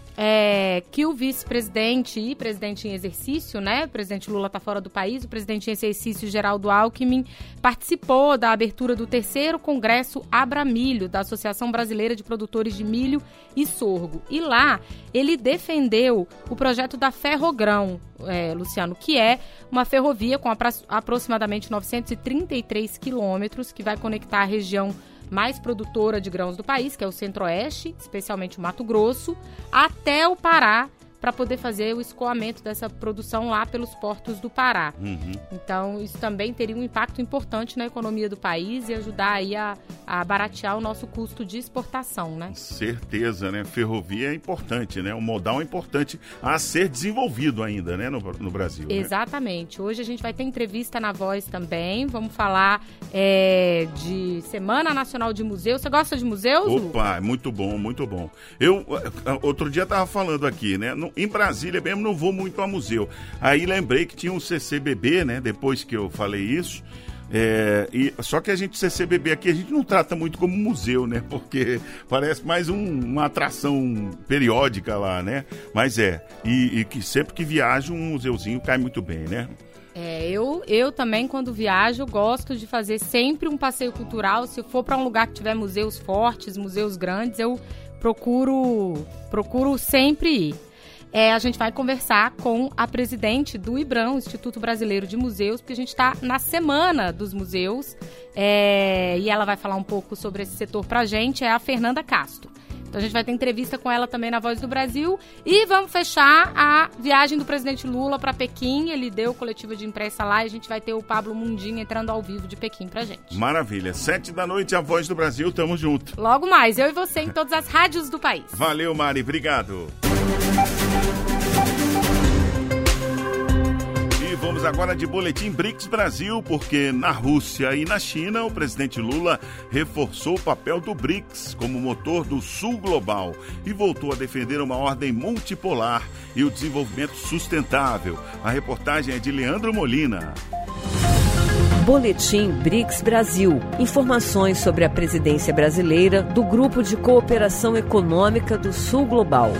S10: É, que o vice-presidente e presidente em exercício, né, o presidente Lula está fora do país, o presidente em exercício, Geraldo Alckmin, participou da abertura do terceiro Congresso Abramilho, da Associação Brasileira de Produtores de Milho e Sorgo. E lá ele defendeu o projeto da Ferrogrão, é, Luciano, que é uma ferrovia com apra- aproximadamente novecentos e trinta e três quilômetros, que vai conectar a região mais produtora de grãos do país, que é o Centro-Oeste, especialmente o Mato Grosso, até o Pará, para poder fazer o escoamento dessa produção lá pelos portos do Pará.
S2: Uhum.
S10: Então, isso também teria um impacto importante na economia do país e ajudar aí a, a baratear o nosso custo de exportação, né?
S2: Certeza, né? Ferrovia é importante, né? O modal é importante a ser desenvolvido ainda, né? No, no Brasil.
S10: Exatamente. Né? Hoje a gente vai ter entrevista na Voz também. Vamos falar é, de Semana Nacional de Museus. Você gosta de museus, Lu?
S2: Opa, é muito bom, muito bom. Eu, outro dia tava falando aqui, né? No, em Brasília mesmo não vou muito a museu. Aí lembrei que tinha um C C B B, né? Depois que eu falei isso. É, e, só que a gente, C C B B aqui, a gente não trata muito como museu, né? Porque parece mais um, uma atração periódica lá, né? Mas é. E, e que sempre que viaja um museuzinho cai muito bem, né?
S10: É, eu, eu também, quando viajo, gosto de fazer sempre um passeio cultural. Se eu for para um lugar que tiver museus fortes, museus grandes, eu procuro, procuro sempre ir. É, a gente vai conversar com a presidente do IBRAM, Instituto Brasileiro de Museus, porque a gente está na Semana dos Museus, é, e ela vai falar um pouco sobre esse setor para a gente, é a Fernanda Castro. Então a gente vai ter entrevista com ela também na Voz do Brasil, e vamos fechar a viagem do presidente Lula para Pequim. Ele deu coletiva de imprensa lá e a gente vai ter o Pablo Mundim entrando ao vivo de Pequim pra gente.
S2: Maravilha, sete da noite, a Voz do Brasil, tamo junto.
S10: Logo mais, eu e você em todas as rádios do país.
S2: Valeu, Mari, obrigado. Vamos agora de Boletim BRICS Brasil, porque na Rússia e na China, o presidente Lula reforçou o papel do BRICS como motor do Sul Global e voltou a defender uma ordem multipolar e o desenvolvimento sustentável. A reportagem é de Leandro Molina.
S14: Boletim BRICS Brasil. Informações sobre a presidência brasileira do Grupo de Cooperação Econômica do Sul Global.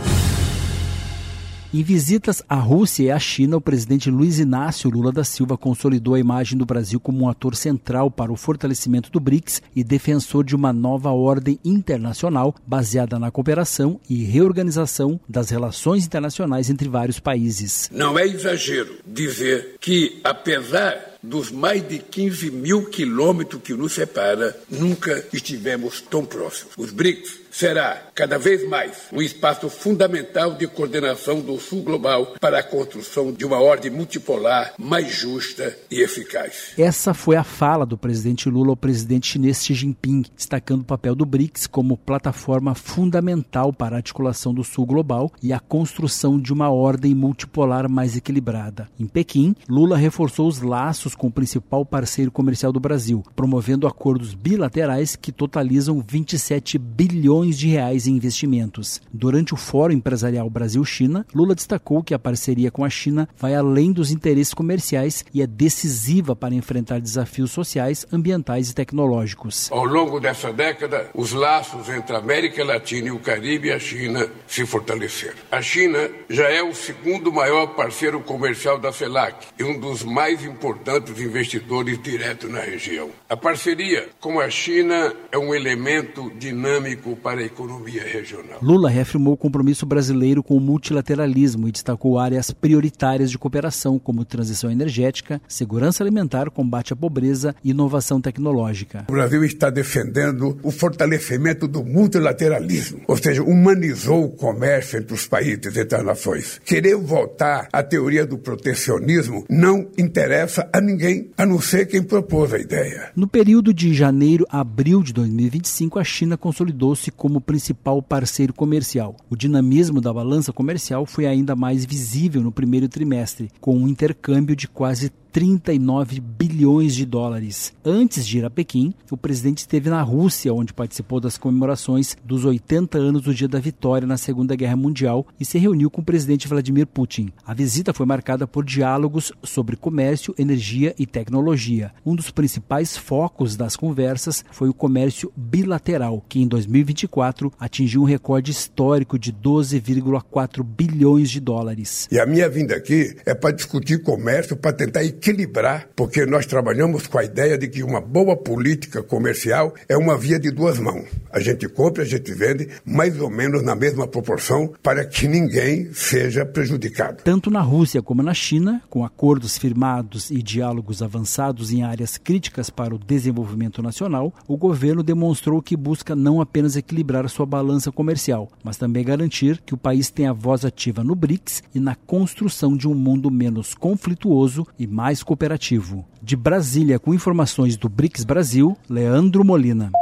S15: Em visitas à Rússia e à China, o presidente Luiz Inácio Lula da Silva consolidou a imagem do Brasil como um ator central para o fortalecimento do BRICS e defensor de uma nova ordem internacional baseada na cooperação e reorganização das relações internacionais entre vários países.
S16: Não é exagero dizer que, apesar dos mais de quinze mil quilômetros que nos separa, nunca estivemos tão próximos. Os BRICS será, cada vez mais, um espaço fundamental de coordenação do Sul Global para a construção de uma ordem multipolar mais justa e eficaz.
S15: Essa foi a fala do presidente Lula ao presidente chinês Xi Jinping, destacando o papel do BRICS como plataforma fundamental para a articulação do Sul Global e a construção de uma ordem multipolar mais equilibrada. Em Pequim, Lula reforçou os laços com o principal parceiro comercial do Brasil, promovendo acordos bilaterais que totalizam vinte e sete bilhões de reais em investimentos. Durante o Fórum Empresarial Brasil-China, Lula destacou que a parceria com a China vai além dos interesses comerciais e é decisiva para enfrentar desafios sociais, ambientais e tecnológicos.
S16: Ao longo dessa década, os laços entre a América Latina e o Caribe e a China se fortaleceram. A China já é o segundo maior parceiro comercial da CELAC e um dos mais importantes investidores diretos na região. A parceria com a China é um elemento dinâmico para a economia regional.
S15: Lula reafirmou o compromisso brasileiro com o multilateralismo e destacou áreas prioritárias de cooperação, como transição energética, segurança alimentar, combate à pobreza e inovação tecnológica.
S16: O Brasil está defendendo o fortalecimento do multilateralismo, ou seja, humanizou o comércio entre os países, entre as nações. Querer voltar à teoria do protecionismo não interessa a ninguém, a não ser quem propôs a ideia.
S15: No período de janeiro a abril de dois mil e vinte e cinco, a China consolidou-se como principal parceiro comercial. O dinamismo da balança comercial foi ainda mais visível no primeiro trimestre, com um intercâmbio de quase trinta e nove bilhões de dólares. Antes de ir a Pequim, o presidente esteve na Rússia, onde participou das comemorações dos oitenta anos do Dia da Vitória na Segunda Guerra Mundial e se reuniu com o presidente Vladimir Putin. A visita foi marcada por diálogos sobre comércio, energia e tecnologia. Um dos principais focos das conversas foi o comércio bilateral, que em dois mil e vinte e quatro atingiu um recorde histórico de doze vírgula quatro bilhões de dólares.
S16: E a minha vinda aqui é para discutir comércio, para tentar equilibrar, porque nós trabalhamos com a ideia de que uma boa política comercial é uma via de duas mãos. A gente compra, a gente vende, mais ou menos na mesma proporção, para que ninguém seja prejudicado.
S15: Tanto na Rússia como na China, com acordos firmados e diálogos avançados em áreas críticas para o desenvolvimento nacional, o governo demonstrou que busca não apenas equilibrar sua balança comercial, mas também garantir que o país tenha voz ativa no BRICS e na construção de um mundo menos conflituoso e mais mais cooperativo. De Brasília, com informações do BRICS Brasil, Leandro Molina.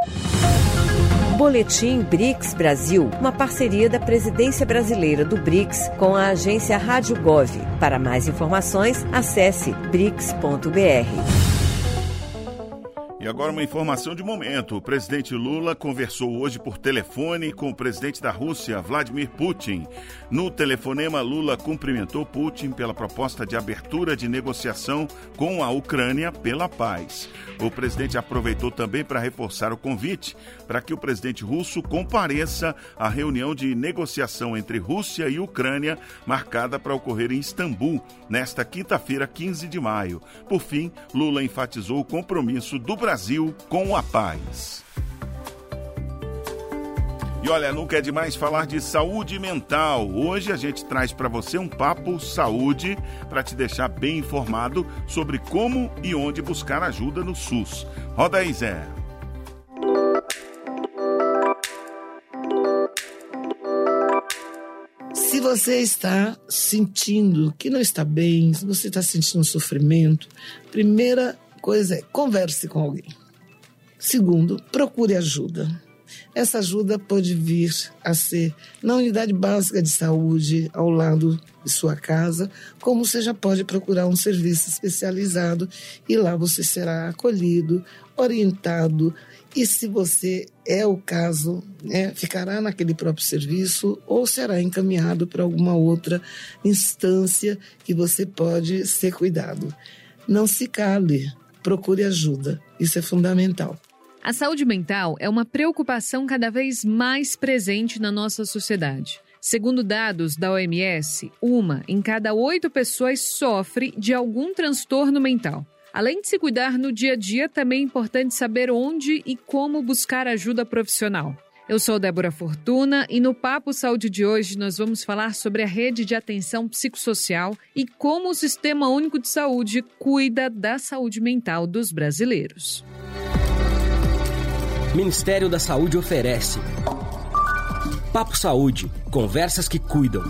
S14: Boletim BRICS Brasil, uma parceria da Presidência Brasileira do BRICS com a agência Rádio Gov. Para mais informações, acesse brics ponto b r.
S2: E agora uma informação de momento. O presidente Lula conversou hoje por telefone com o presidente da Rússia, Vladimir Putin. No telefonema, Lula cumprimentou Putin pela proposta de abertura de negociação com a Ucrânia pela paz. O presidente aproveitou também para reforçar o convite para que o presidente russo compareça à reunião de negociação entre Rússia e Ucrânia, marcada para ocorrer em Istambul, nesta quinta-feira, quinze de maio. Por fim, Lula enfatizou o compromisso do Brasil Brasil com a paz. E olha, nunca é demais falar de saúde mental. Hoje a gente traz para você um papo saúde para te deixar bem informado sobre como e onde buscar ajuda no SUS. Roda aí, Zé.
S17: Se você está sentindo que não está bem, se você está sentindo sofrimento, primeira coisa é, converse com alguém. Segundo, procure ajuda. Essa ajuda pode vir a ser na unidade básica de saúde, ao lado de sua casa, como você já pode procurar um serviço especializado e lá você será acolhido, orientado e, se você é o caso, né, ficará naquele próprio serviço ou será encaminhado para alguma outra instância que você pode ser cuidado. Não se cale. Procure ajuda, isso é fundamental.
S18: A saúde mental é uma preocupação cada vez mais presente na nossa sociedade. Segundo dados da O M S, uma em cada oito pessoas sofre de algum transtorno mental. Além de se cuidar no dia a dia, também é importante saber onde e como buscar ajuda profissional. Eu sou Débora Fortuna e no Papo Saúde de hoje nós vamos falar sobre a rede de atenção psicossocial e como o Sistema Único de Saúde cuida da saúde mental dos brasileiros.
S19: Ministério da Saúde oferece Papo Saúde, conversas que cuidam.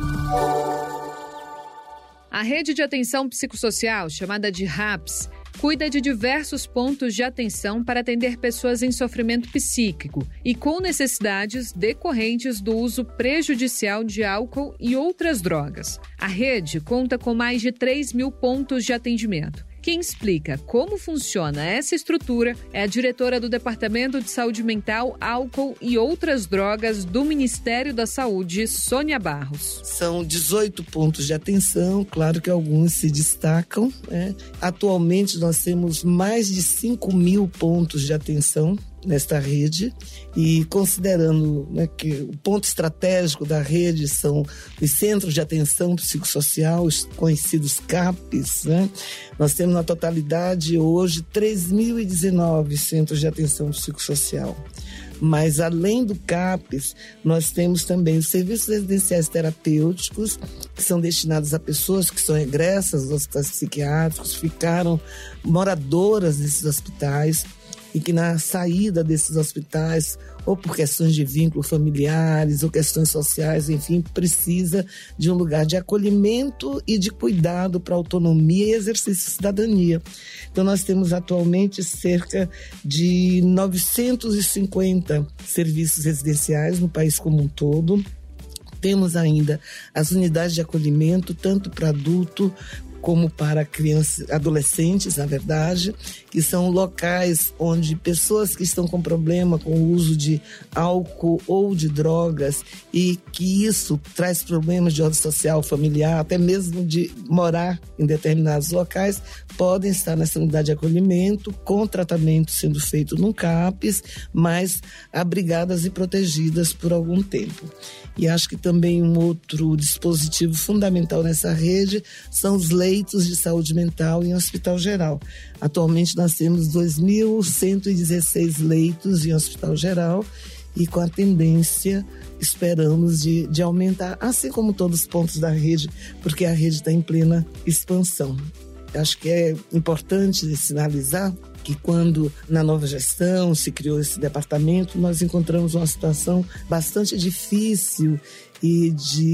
S18: A rede de atenção psicossocial, chamada de RAPS, cuida de diversos pontos de atenção para atender pessoas em sofrimento psíquico e com necessidades decorrentes do uso prejudicial de álcool e outras drogas. A rede conta com mais de três mil pontos de atendimento. Quem explica como funciona essa estrutura é a diretora do Departamento de Saúde Mental, Álcool e Outras Drogas do Ministério da Saúde, Sônia Barros.
S17: São dezoito pontos de atenção, claro que alguns se destacam, né? Atualmente nós temos mais de cinco mil pontos de atenção nesta rede e considerando, né, que o ponto estratégico da rede são os Centros de Atenção Psicossocial, os conhecidos CAPs, né? Nós temos na totalidade hoje três mil e dezenove Centros de Atenção Psicossocial. Mas além do CAPs, nós temos também os serviços residenciais terapêuticos, que são destinados a pessoas que são egressas dos hospitais psiquiátricos, ficaram moradoras desses hospitais, e que na saída desses hospitais, ou por questões de vínculo familiares, ou questões sociais, enfim, precisa de um lugar de acolhimento e de cuidado para autonomia e exercício de cidadania. Então nós temos atualmente cerca de novecentos e cinquenta serviços residenciais no país como um todo. Temos ainda as unidades de acolhimento, tanto para adulto como para crianças, adolescentes, na verdade, que são locais onde pessoas que estão com problema com o uso de álcool ou de drogas e que isso traz problemas de ordem social, familiar, até mesmo de morar em determinados locais, podem estar nessa unidade de acolhimento, com tratamento sendo feito num CAPs, mas abrigadas e protegidas por algum tempo. E acho que também um outro dispositivo fundamental nessa rede são os leitos de saúde mental em hospital geral. Atualmente nós temos dois mil cento e dezesseis leitos em hospital geral e com a tendência, esperamos, de, de aumentar, assim como todos os pontos da rede, porque a rede está em plena expansão. Acho que é importante sinalizar que quando na nova gestão se criou esse departamento, nós encontramos uma situação bastante difícil e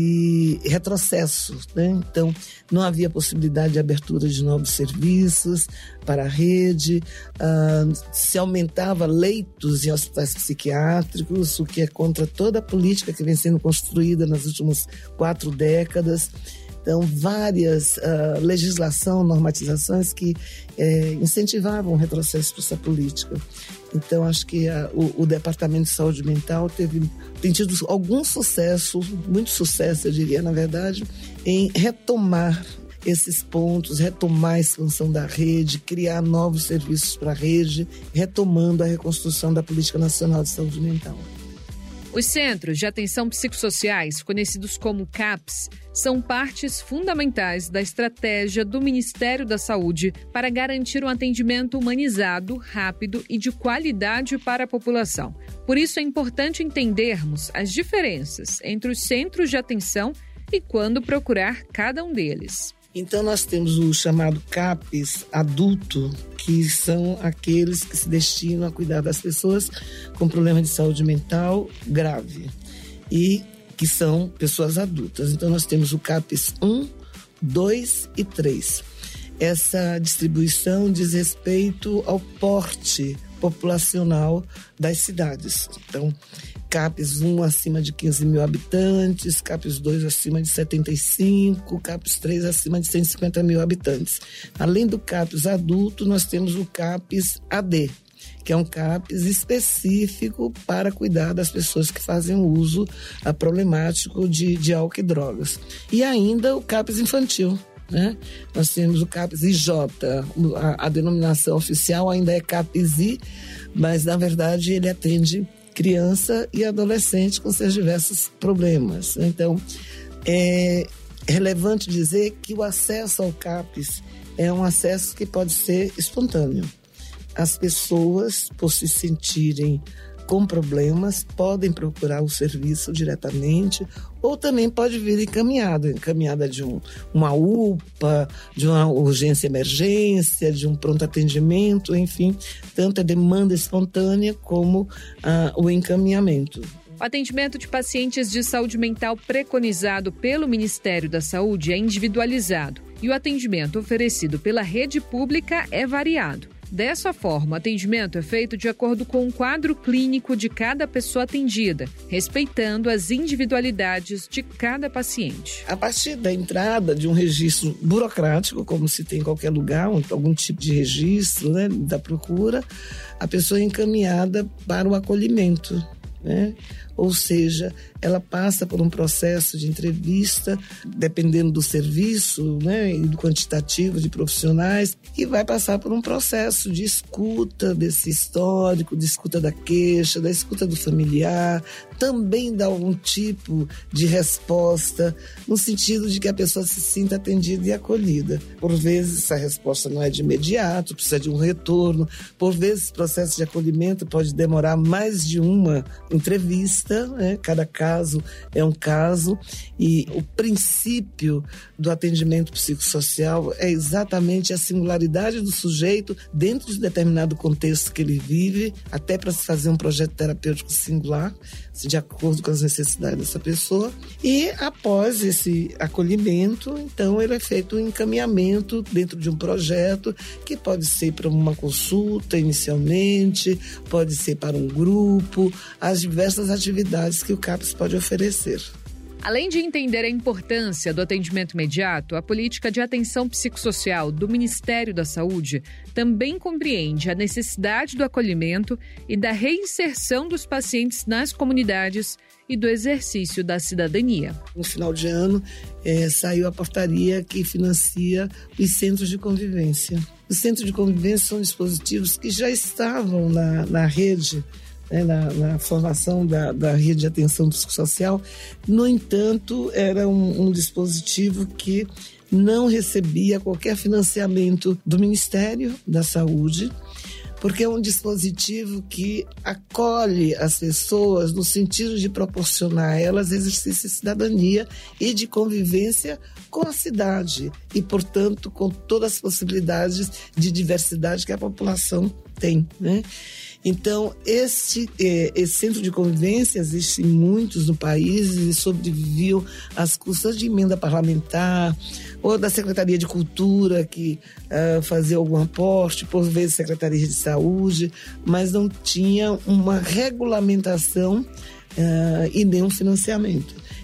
S17: de retrocesso, né? Então, não havia possibilidade de abertura de novos serviços para a rede, uh, se aumentava leitos em hospitais psiquiátricos, o que é contra toda a política que vem sendo construída nas últimas quatro décadas. Então, várias uh, legislação, normatizações que eh, incentivavam o retrocesso para essa política. Então, acho que a, o, o Departamento de Saúde Mental teve, tem tido algum sucesso, muito sucesso, eu diria, na verdade, em retomar esses pontos, retomar a expansão da rede, criar novos serviços para a rede, retomando a reconstrução da Política Nacional de Saúde Mental.
S18: Os Centros de Atenção Psicossociais, conhecidos como CAPs, são partes fundamentais da estratégia do Ministério da Saúde para garantir um atendimento humanizado, rápido e de qualidade para a população. Por isso é importante entendermos as diferenças entre os centros de atenção e quando procurar cada um deles.
S17: Então, nós temos o chamado CAPs adulto, que são aqueles que se destinam a cuidar das pessoas com problema de saúde mental grave e que são pessoas adultas. Então, nós temos o CAPs um, dois e três. Essa distribuição diz respeito ao porte populacional das cidades. Então, CAPs um acima de quinze mil habitantes, CAPs dois acima de setenta e cinco, CAPs três acima de cento e cinquenta mil habitantes. Além do CAPs adulto, nós temos o CAPs A D, que é um CAPs específico para cuidar das pessoas que fazem uso a, problemático de, de álcool e drogas. E ainda o CAPs infantil, né? Nós temos o CAPs I J, a, a denominação oficial ainda é CAPs I, mas na verdade ele atende criança e adolescente com seus diversos problemas. Então, é relevante dizer que o acesso ao CAPs é um acesso que pode ser espontâneo. As pessoas, por se sentirem com problemas, podem procurar o serviço diretamente ou também pode vir encaminhada, encaminhada de um, uma U P A, de uma urgência emergência, de um pronto atendimento, enfim, tanto a demanda espontânea como ah, o encaminhamento.
S18: O atendimento de pacientes de saúde mental preconizado pelo Ministério da Saúde é individualizado e o atendimento oferecido pela rede pública é variado. Dessa forma, o atendimento é feito de acordo com o quadro clínico de cada pessoa atendida, respeitando as individualidades de cada paciente.
S17: A partir da entrada de um registro burocrático, como se tem em qualquer lugar, algum tipo de registro, né, da procura, a pessoa é encaminhada para o acolhimento, né? Ou seja, ela passa por um processo de entrevista, dependendo do serviço, né, e do quantitativo de profissionais, e vai passar por um processo de escuta desse histórico, de escuta da queixa, da escuta do familiar, também dá algum tipo de resposta, no sentido de que a pessoa se sinta atendida e acolhida. Por vezes, essa resposta não é de imediato, precisa de um retorno. Por vezes, esse processo de acolhimento pode demorar mais de uma entrevista, né? Cada caso é um caso, e o princípio do atendimento psicossocial é exatamente a singularidade do sujeito dentro de determinado contexto que ele vive, até para se fazer um projeto terapêutico singular, de acordo com as necessidades dessa pessoa. E após esse acolhimento, então ele é feito um encaminhamento dentro de um projeto que pode ser para uma consulta inicialmente, pode ser para um grupo, as diversas atividades que o CAPs pode oferecer.
S18: Além de entender a importância do atendimento imediato, a política de atenção psicossocial do Ministério da Saúde também compreende a necessidade do acolhimento e da reinserção dos pacientes nas comunidades e do exercício da cidadania.
S17: No final de ano, é, saiu a portaria que financia os centros de convivência. Os centros de convivência são dispositivos que já estavam na, na rede, né, na, na formação da, da rede de atenção psicossocial. No entanto, era um, um dispositivo que não recebia qualquer financiamento do Ministério da Saúde, porque é um dispositivo que acolhe as pessoas no sentido de proporcionar a elas exercício de cidadania e de convivência com a cidade e, portanto, com todas as possibilidades de diversidade que a população tem, né? Então, esse, esse centro de convivência, existem muitos no país e sobreviviam às custas de emenda parlamentar ou da Secretaria de Cultura, que uh, fazia algum aporte, por vezes Secretaria de Saúde, mas não tinha uma regulamentação uh, e nem um financiamento.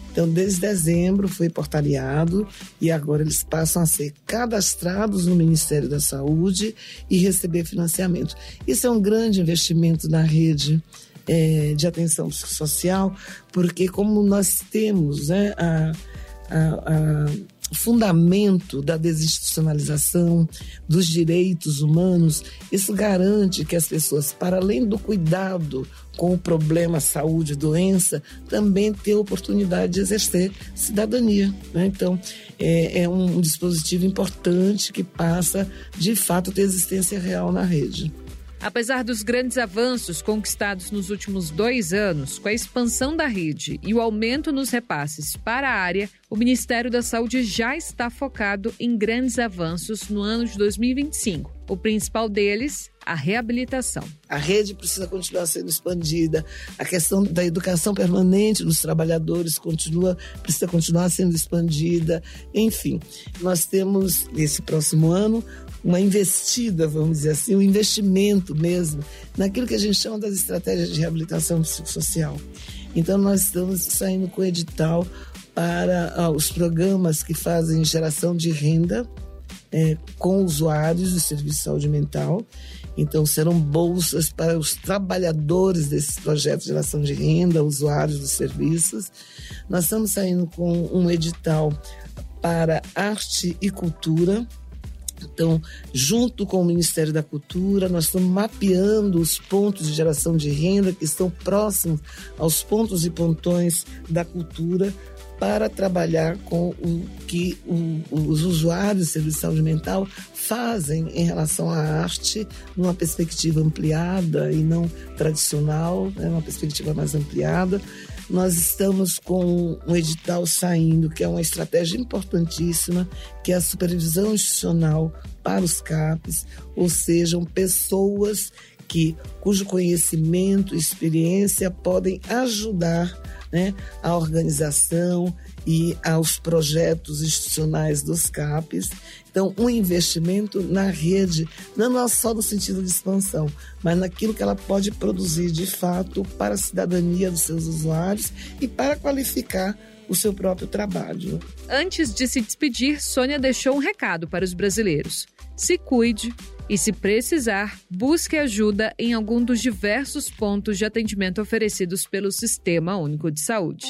S17: Então, desde dezembro foi portariado e agora eles passam a ser cadastrados no Ministério da Saúde e receber financiamento. Isso é um grande investimento na rede é, de atenção psicossocial, porque como nós temos, né, a, a, a fundamento da desinstitucionalização dos direitos humanos, isso garante que as pessoas, para além do cuidado com o problema saúde e doença, também tenham a oportunidade de exercer cidadania, né? Então, é, é um dispositivo importante que passa, de fato, a ter existência real na rede.
S18: Apesar dos grandes avanços conquistados nos últimos dois anos, com a expansão da rede e o aumento nos repasses para a área, o Ministério da Saúde já está focado em grandes avanços no ano de dois mil e vinte e cinco. O principal deles, a reabilitação.
S17: A rede precisa continuar sendo expandida, a questão da educação permanente dos trabalhadores continua, precisa continuar sendo expandida. Enfim, nós temos, nesse próximo ano, uma investida, vamos dizer assim, um investimento mesmo naquilo que a gente chama das estratégias de reabilitação psicossocial. Então, nós estamos saindo com edital para ah, os programas que fazem geração de renda é, com usuários do serviço de saúde mental. Então, serão bolsas para os trabalhadores desses projetos de geração de renda, usuários dos serviços. Nós estamos saindo com um edital para arte e cultura. Então, junto com o Ministério da Cultura, nós estamos mapeando os pontos de geração de renda que estão próximos aos pontos e pontões da cultura para trabalhar com o que o, os usuários do serviço de saúde mental fazem em relação à arte, numa perspectiva ampliada e não tradicional, né, uma perspectiva mais ampliada. Nós estamos com um edital saindo, que é uma estratégia importantíssima, que é a supervisão institucional para os C A Ps, ou sejam pessoas que, cujo conhecimento e experiência podem ajudar, né, a organização e aos projetos institucionais dos C A Ps. Então, um investimento na rede, não só no sentido de expansão, mas naquilo que ela pode produzir de fato para a cidadania dos seus usuários e para qualificar o seu próprio trabalho.
S18: Antes de se despedir, Sônia deixou um recado para os brasileiros. Se cuide e, se precisar, busque ajuda em algum dos diversos pontos de atendimento oferecidos pelo Sistema Único de Saúde.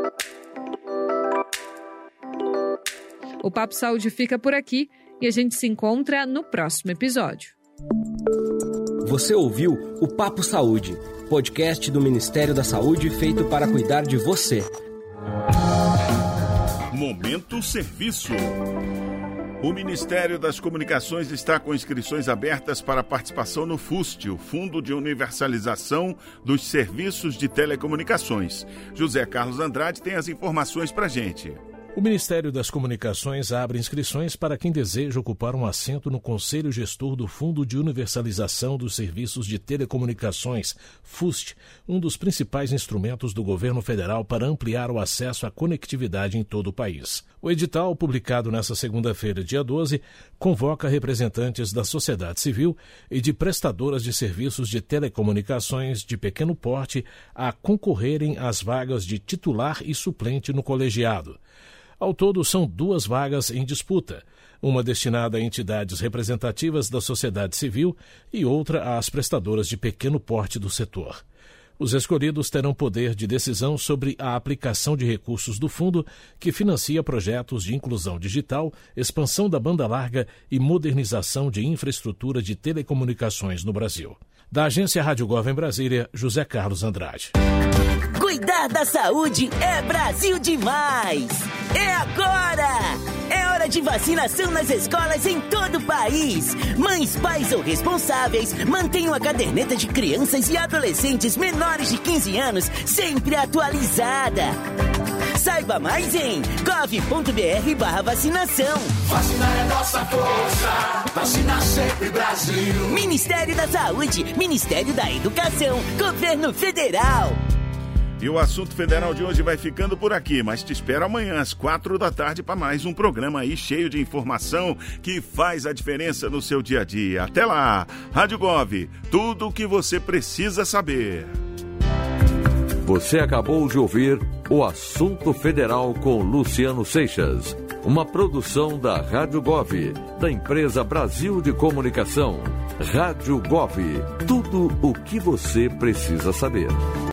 S18: O Papo Saúde fica por aqui e a gente se encontra no próximo episódio.
S19: Você ouviu o Papo Saúde, podcast do Ministério da Saúde feito para cuidar de você.
S2: Momento Serviço. O Ministério das Comunicações está com inscrições abertas para participação no FUST, o Fundo de Universalização dos Serviços de Telecomunicações. José Carlos Andrade tem as informações para a gente.
S3: O Ministério das Comunicações abre inscrições para quem deseja ocupar um assento no Conselho Gestor do Fundo de Universalização dos Serviços de Telecomunicações, FUST, um dos principais instrumentos do governo federal para ampliar o acesso à conectividade em todo o país. O edital, publicado nesta segunda-feira, dia doze, convoca representantes da sociedade civil e de prestadoras de serviços de telecomunicações de pequeno porte a concorrerem às vagas de titular e suplente no colegiado. Ao todo, são duas vagas em disputa, uma destinada a entidades representativas da sociedade civil e outra às prestadoras de pequeno porte do setor. Os escolhidos terão poder de decisão sobre a aplicação de recursos do fundo, que financia projetos de inclusão digital, expansão da banda larga e modernização de infraestrutura de telecomunicações no Brasil. Da Agência Rádio Gov em Brasília, José Carlos Andrade.
S20: Cuidar da saúde é Brasil demais! É agora! É hora de vacinação nas escolas em todo o país. Mães, pais ou responsáveis, mantenham a caderneta de crianças e adolescentes menores de quinze anos sempre atualizada. Saiba mais em gov.br barra vacinação.
S21: Vacinar é nossa força, vacina sempre Brasil.
S20: Ministério da Saúde, Ministério da Educação, Governo Federal.
S2: E o assunto federal de hoje vai ficando por aqui, mas te espero amanhã às quatro da tarde para mais um programa aí cheio de informação que faz a diferença no seu dia a dia. Até lá, Rádio Gov, tudo o que você precisa saber.
S1: Você acabou de ouvir o Assunto Federal com Luciano Seixas, uma produção da Rádio Gov, da empresa Brasil de Comunicação. Rádio Gov, tudo o que você precisa saber.